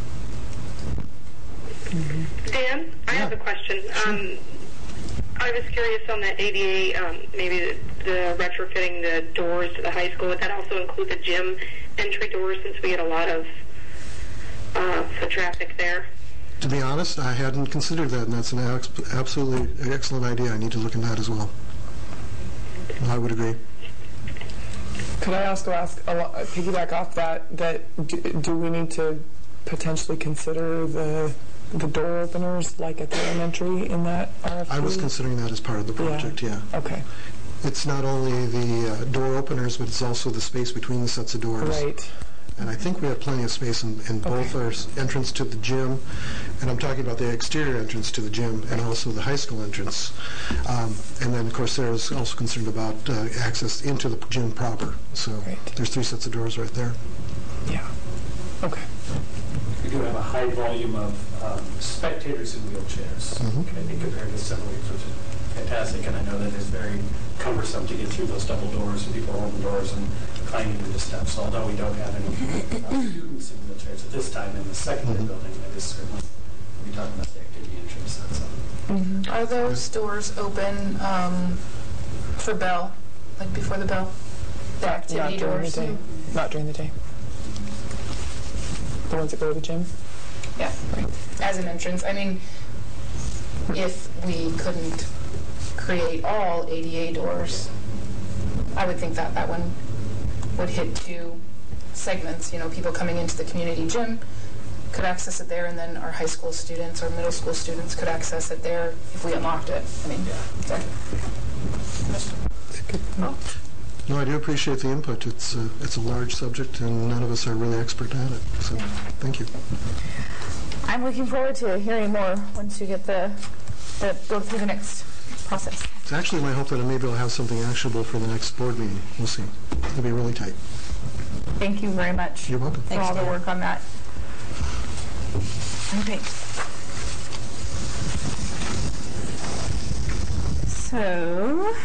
Mm-hmm. Dan, I yeah. have a question. Sure. Um, I was curious on that A D A, um, maybe the, the retrofitting the doors to the high school. Would that also include the gym entry doors, since we get a lot of uh, foot traffic there? To be honest, I hadn't considered that, and that's an absolutely excellent idea. I need to look into that as well. I would agree. Could I also ask, a lot, piggyback off that, that do, do we need to potentially consider the the door openers, like at the elementary, in that R F P? I was considering that as part of the project, yeah. yeah. Okay. It's not only the uh, door openers, but it's also the space between the sets of doors. Right. And I think we have plenty of space in, in both our s- entrance to the gym, and I'm talking about the exterior entrance to the gym and also the high school entrance. Um, and then, of course, Sarah's also concerned about uh, access into the gym proper. So there's three sets of doors right there. Yeah. Okay. We do have a high volume of um, spectators in wheelchairs, Mhm. okay, I think compared to several weeks, which is fantastic. And I know that it's very cumbersome to get through those double doors and people holding doors and climbing into steps. So although we don't have any uh, students in wheelchairs at this time in the secondary Mhm. building, that is certainly, we'll be talking about the activity entrance. That's um, Are those doors open um, for bell, like before the bell? The Not activity during doors? the day. Not during the day. The ones that go to the gym? Yeah, right. As an entrance. I mean, if we couldn't create all A D A doors, I would think that that one would hit two segments. You know, people coming into the community gym could access it there, and then our high school students or middle school students could access it there if we unlocked it. I mean, yeah. No, I do appreciate the input. It's uh, it's a large subject, and none of us are really expert at it. So, thank you. I'm looking forward to hearing more once you get the, the go through the next process. It's actually my hope that maybe I'll have something actionable for the next board meeting. We'll see. It'll be really tight. Thank you very much. You're welcome. For all the work on that. Okay. So,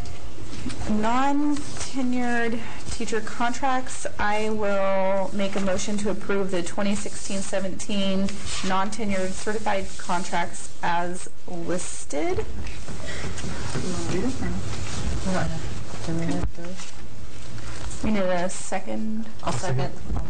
non-tenured teacher contracts, I will make a motion to approve the twenty sixteen seventeen non-tenured certified contracts as listed. We need a second. I'll second.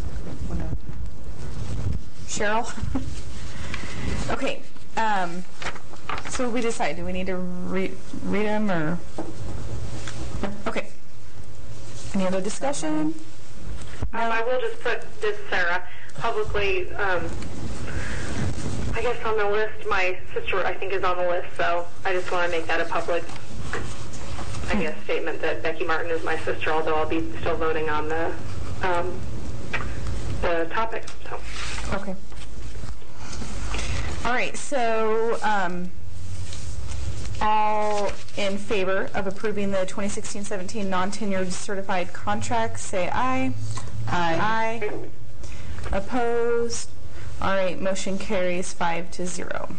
Cheryl? Okay. Um, so we decide, do we need to re- read them or? Okay. Any other discussion? Um, I will just put this, Sarah, publicly, um, I guess on the list, my sister, I think, is on the list, so I just want to make that a public, I guess, statement that Becky Martin is my sister, although I'll be still voting on the, um, the topic, so. Okay. All right, so um, all in favor of approving the twenty sixteen seventeen non-tenured certified contracts, say aye. Aye. Aye. Opposed? All right, motion carries five to zero.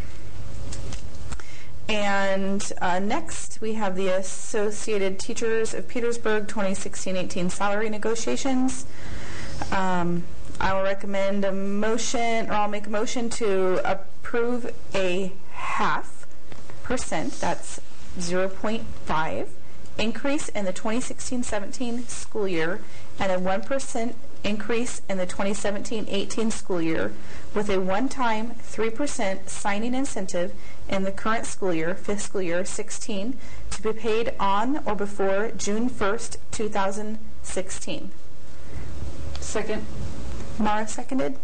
And uh, next, we have the Associated Teachers of Petersburg twenty sixteen eighteen salary negotiations. Um, I will recommend a motion, or I'll make a motion to approve a half percent, that's zero point five, increase in the twenty sixteen seventeen school year and a one percent increase in the twenty seventeen eighteen school year with a one-time three percent signing incentive in the current school year, fiscal year sixteen, to be paid on or before June first, two thousand sixteen. Second. Mara seconded.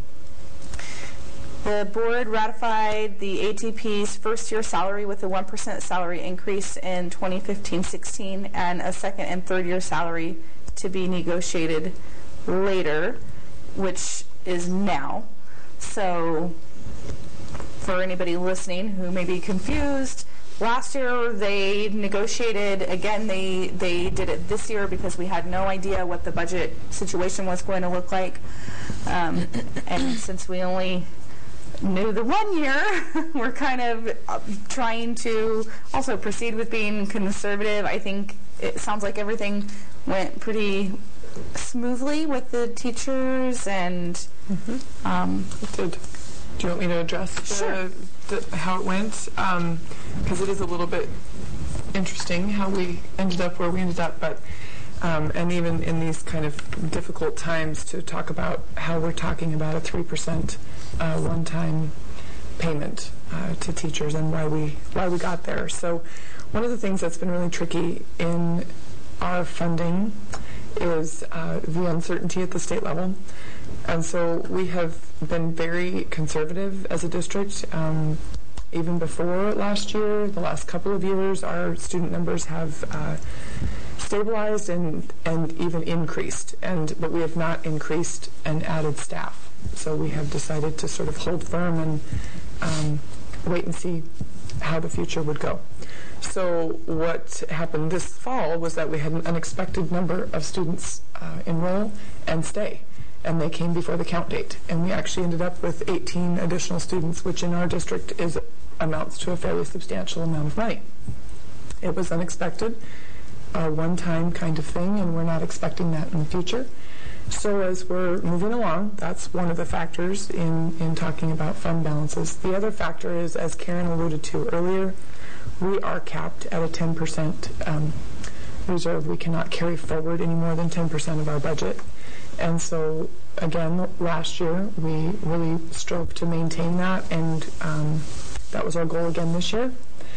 The board ratified the A T P's first-year salary with a one percent salary increase in twenty fifteen sixteen and a second and third-year salary to be negotiated later, which is now. So for anybody listening who may be confused, last year they negotiated, again, they, they did it this year because we had no idea what the budget situation was going to look like. Um, and since we only knew the one year, we're kind of uh, trying to also proceed with being conservative. I think it sounds like everything went pretty smoothly with the teachers and Mm-hmm. um, it did. Do you want me to address the, Sure. the, how it went? Because it is a little bit interesting how we ended up where we ended up, but um, and even in these kind of difficult times to talk about how we're talking about a three percent uh, one-time payment uh, to teachers and why we why we got there. So one of the things that's been really tricky in our funding is uh, the uncertainty at the state level. And so we have been very conservative as a district. Um, even before last year, the last couple of years, our student numbers have uh, stabilized and, and even increased, and but we have not increased and added staff. So we have decided to sort of hold firm and um, wait and see how the future would go. So what happened this fall was that we had an unexpected number of students uh, enroll and stay, and they came before the count date. And we actually ended up with eighteen additional students, which in our district is amounts to a fairly substantial amount of money. It was unexpected, a one-time kind of thing, and we're not expecting that in the future. So as we're moving along, that's one of the factors in, in talking about fund balances. The other factor is, as Karen alluded to earlier, we are capped at a ten percent um, reserve. We cannot carry forward any more than ten percent of our budget. And so, again, last year, we really strove to maintain that, and um, that was our goal again this year.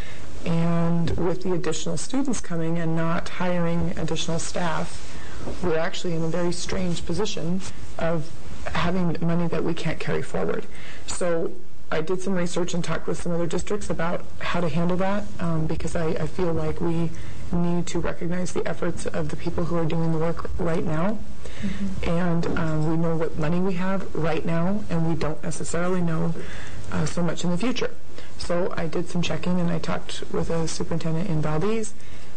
And with the additional students coming and not hiring additional staff, we're actually in a very strange position of having money that we can't carry forward. So I did some research and talked with some other districts about how to handle that, um, because I, I feel like we need to recognize the efforts of the people who are doing the work right now. Mm-hmm. And um, we know what money we have right now, and we don't necessarily know uh, so much in the future. So I did some checking, and I talked with a superintendent in Valdez,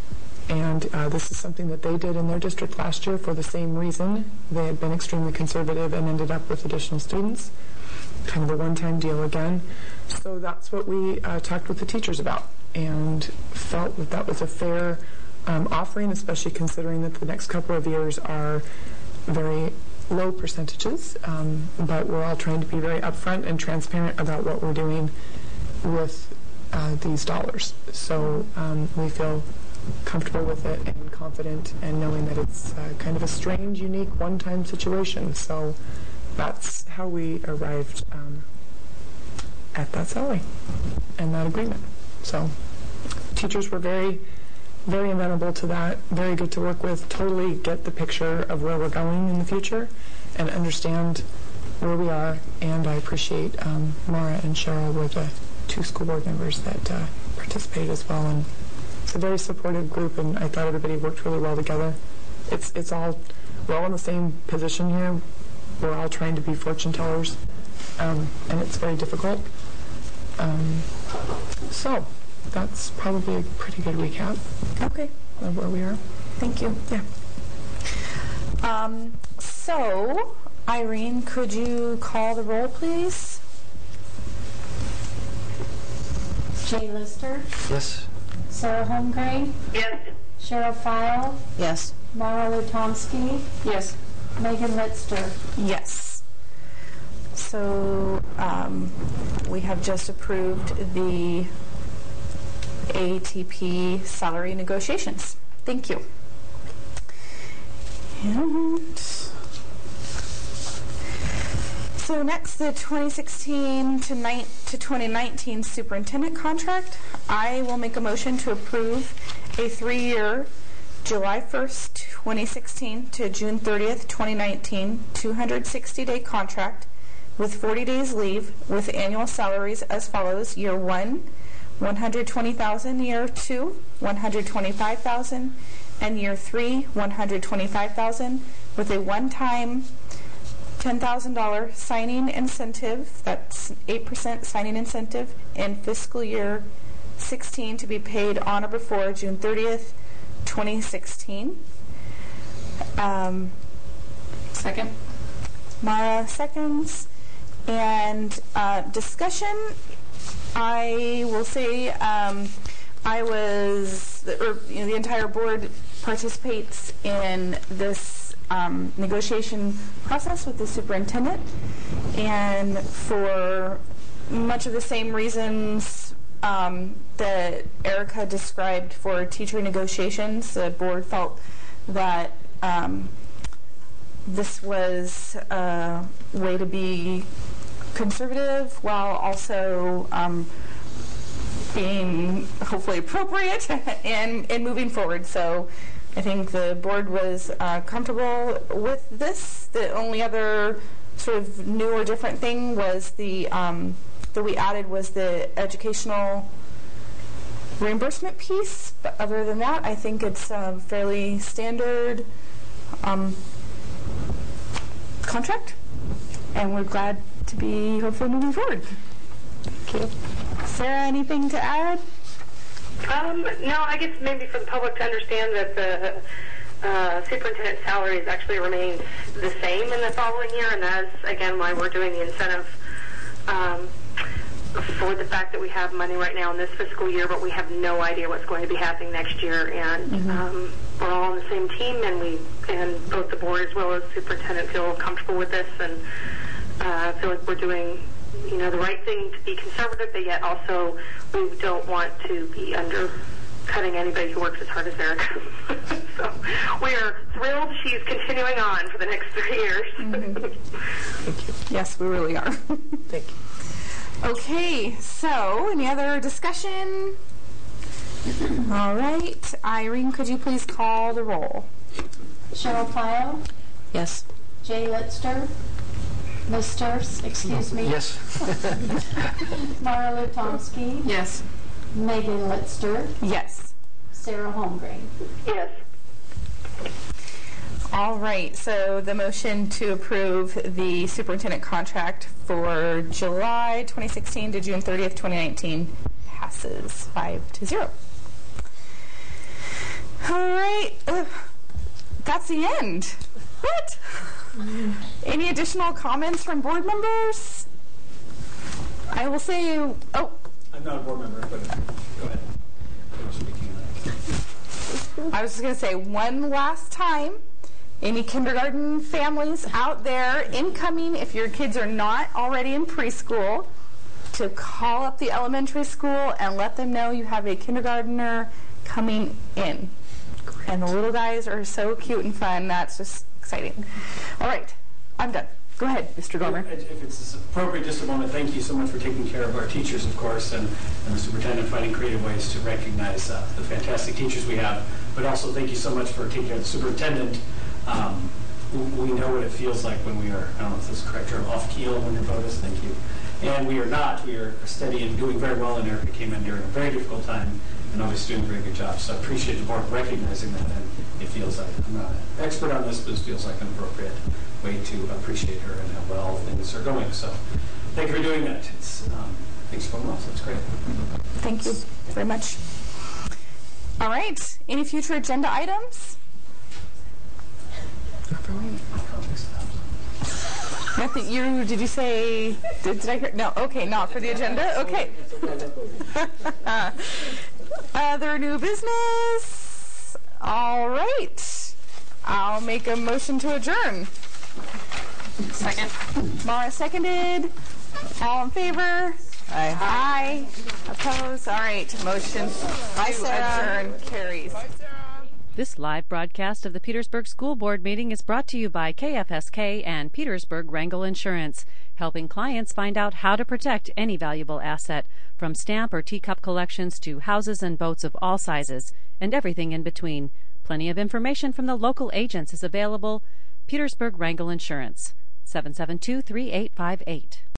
and uh, this is something that they did in their district last year for the same reason. They had been extremely conservative and ended up with additional students. Kind of a one-time deal again. So that's what we uh, talked with the teachers about, and felt that that was a fair um, offering, especially considering that the next couple of years are very low percentages, um, but we're all trying to be very upfront and transparent about what we're doing with uh, these dollars. So um, we feel comfortable with it and confident, and knowing that it's uh, kind of a strange, unique, one-time situation. So that's how we arrived um, at that salary and that agreement. So teachers were very, very amenable to that, very good to work with, totally get the picture of where we're going in the future and understand where we are. And I appreciate um, Mara and Cheryl were the two school board members that uh, participated as well. And it's a very supportive group, and I thought everybody worked really well together. It's it's all, we're all in the same position here. We're all trying to be fortune tellers, um, and it's very difficult. Um, so that's probably a pretty good recap. Okay. Of where we are. Thank you. Yeah. Um, so, Irene, could you call the roll, please? Jay Lister? Yes. Sarah Holmgren? Yes. Cheryl File? Yes. Mara Lutomsky? Yes. Megan Litster? Yes. So um, we have just approved the A T P salary negotiations. Thank you. And so next, the twenty sixteen to, ni- to twenty nineteen superintendent contract. I will make a motion to approve a three-year July first, twenty sixteen to June thirtieth, twenty nineteen, two hundred sixty day contract with forty days leave with annual salaries as follows. Year one, one hundred twenty thousand dollars. Year two, one hundred twenty-five thousand dollars. And year three, one hundred twenty-five thousand dollars with a one-time ten thousand dollars signing incentive. That's eight percent signing incentive in fiscal year sixteen to be paid on or before June thirtieth, twenty sixteen. Um, Second. Mara seconds. And uh, discussion, I will say um, I was, or you know, the entire board participates in this um, negotiation process with the superintendent, and for much of the same reasons um, that Erica described for teacher negotiations, the board felt that um, this was a way to be conservative while also um, being hopefully appropriate and, and moving forward. So I think the board was uh, comfortable with this. The only other sort of new or different thing was the um, that we added was the educational reimbursement piece, but other than that, I think it's a fairly standard um, contract, and we're glad to be hopefully moving forward. Thank you. Sarah, anything to add? Um, no, I guess maybe for the public to understand that the uh, superintendent salaries actually remains the same in the following year, and that's, again, why we're doing the incentive um, for the fact that we have money right now in this fiscal year, but we have no idea what's going to be happening next year, and mm-hmm. um, we're all on the same team, and we and both the board as well as superintendent feel comfortable with this, and uh, feel like we're doing, you know, the right thing to be conservative, but yet also we don't want to be undercutting anybody who works as hard as Erica. So we are thrilled she's continuing on for the next three years. Mm-hmm. Thank you. Yes, we really are. Thank you. Okay, so any other discussion? All right. Irene, could you please call the roll? Cheryl Pyle? Yes. Jay Litster? Listers, excuse me. Yes. Mara Lutomsky? Yes. Megan Litster? Yes. Sarah Holmgren? Yes. All right, so the motion to approve the superintendent contract for July twenty sixteen to June thirtieth, twenty nineteen passes five to zero. All right, uh, that's the end. What? Any additional comments from board members? I will say, oh. I'm not a board member, but go ahead. I was just going to say one last time, any kindergarten families out there incoming, if your kids are not already in preschool, to call up the elementary school and let them know you have a kindergartner coming in. Great. And the little guys are so cute and fun. That's just exciting. All right, I'm done. Go ahead, Mister Dormer. If it's appropriate, just a moment, thank you so much for taking care of our teachers, of course, and, and the superintendent finding creative ways to recognize uh, the fantastic teachers we have. But also thank you so much for taking care of the superintendent. Um, we know what it feels like when we are, I don't know if this is the correct term, off keel when you're bonus, thank you. And we are not. We are steady and doing very well, and Erica came in during a very difficult time and obviously doing a very good job. So I appreciate the board recognizing that, and it feels like, I'm not an expert on this, but it feels like an appropriate way to appreciate her and how well things are going. So thank you for doing that. It's, um, things are going well, so it's great. Thank you very much. All right, any future agenda items? Nothing. You did you say? Did, did I hear? No. Okay. Not for the agenda. Okay. Other new business. All right. I'll make a motion to adjourn. Second. Mara seconded. All in favor? Aye. Aye. Opposed? All right. Motion Bye, Sarah. adjourn carries. This live broadcast of the Petersburg School Board meeting is brought to you by K F S K and Petersburg Wrangell Insurance, helping clients find out how to protect any valuable asset, from stamp or teacup collections to houses and boats of all sizes, and everything in between. Plenty of information from the local agents is available. Petersburg Wrangell Insurance, seven seven two, three eight five eight.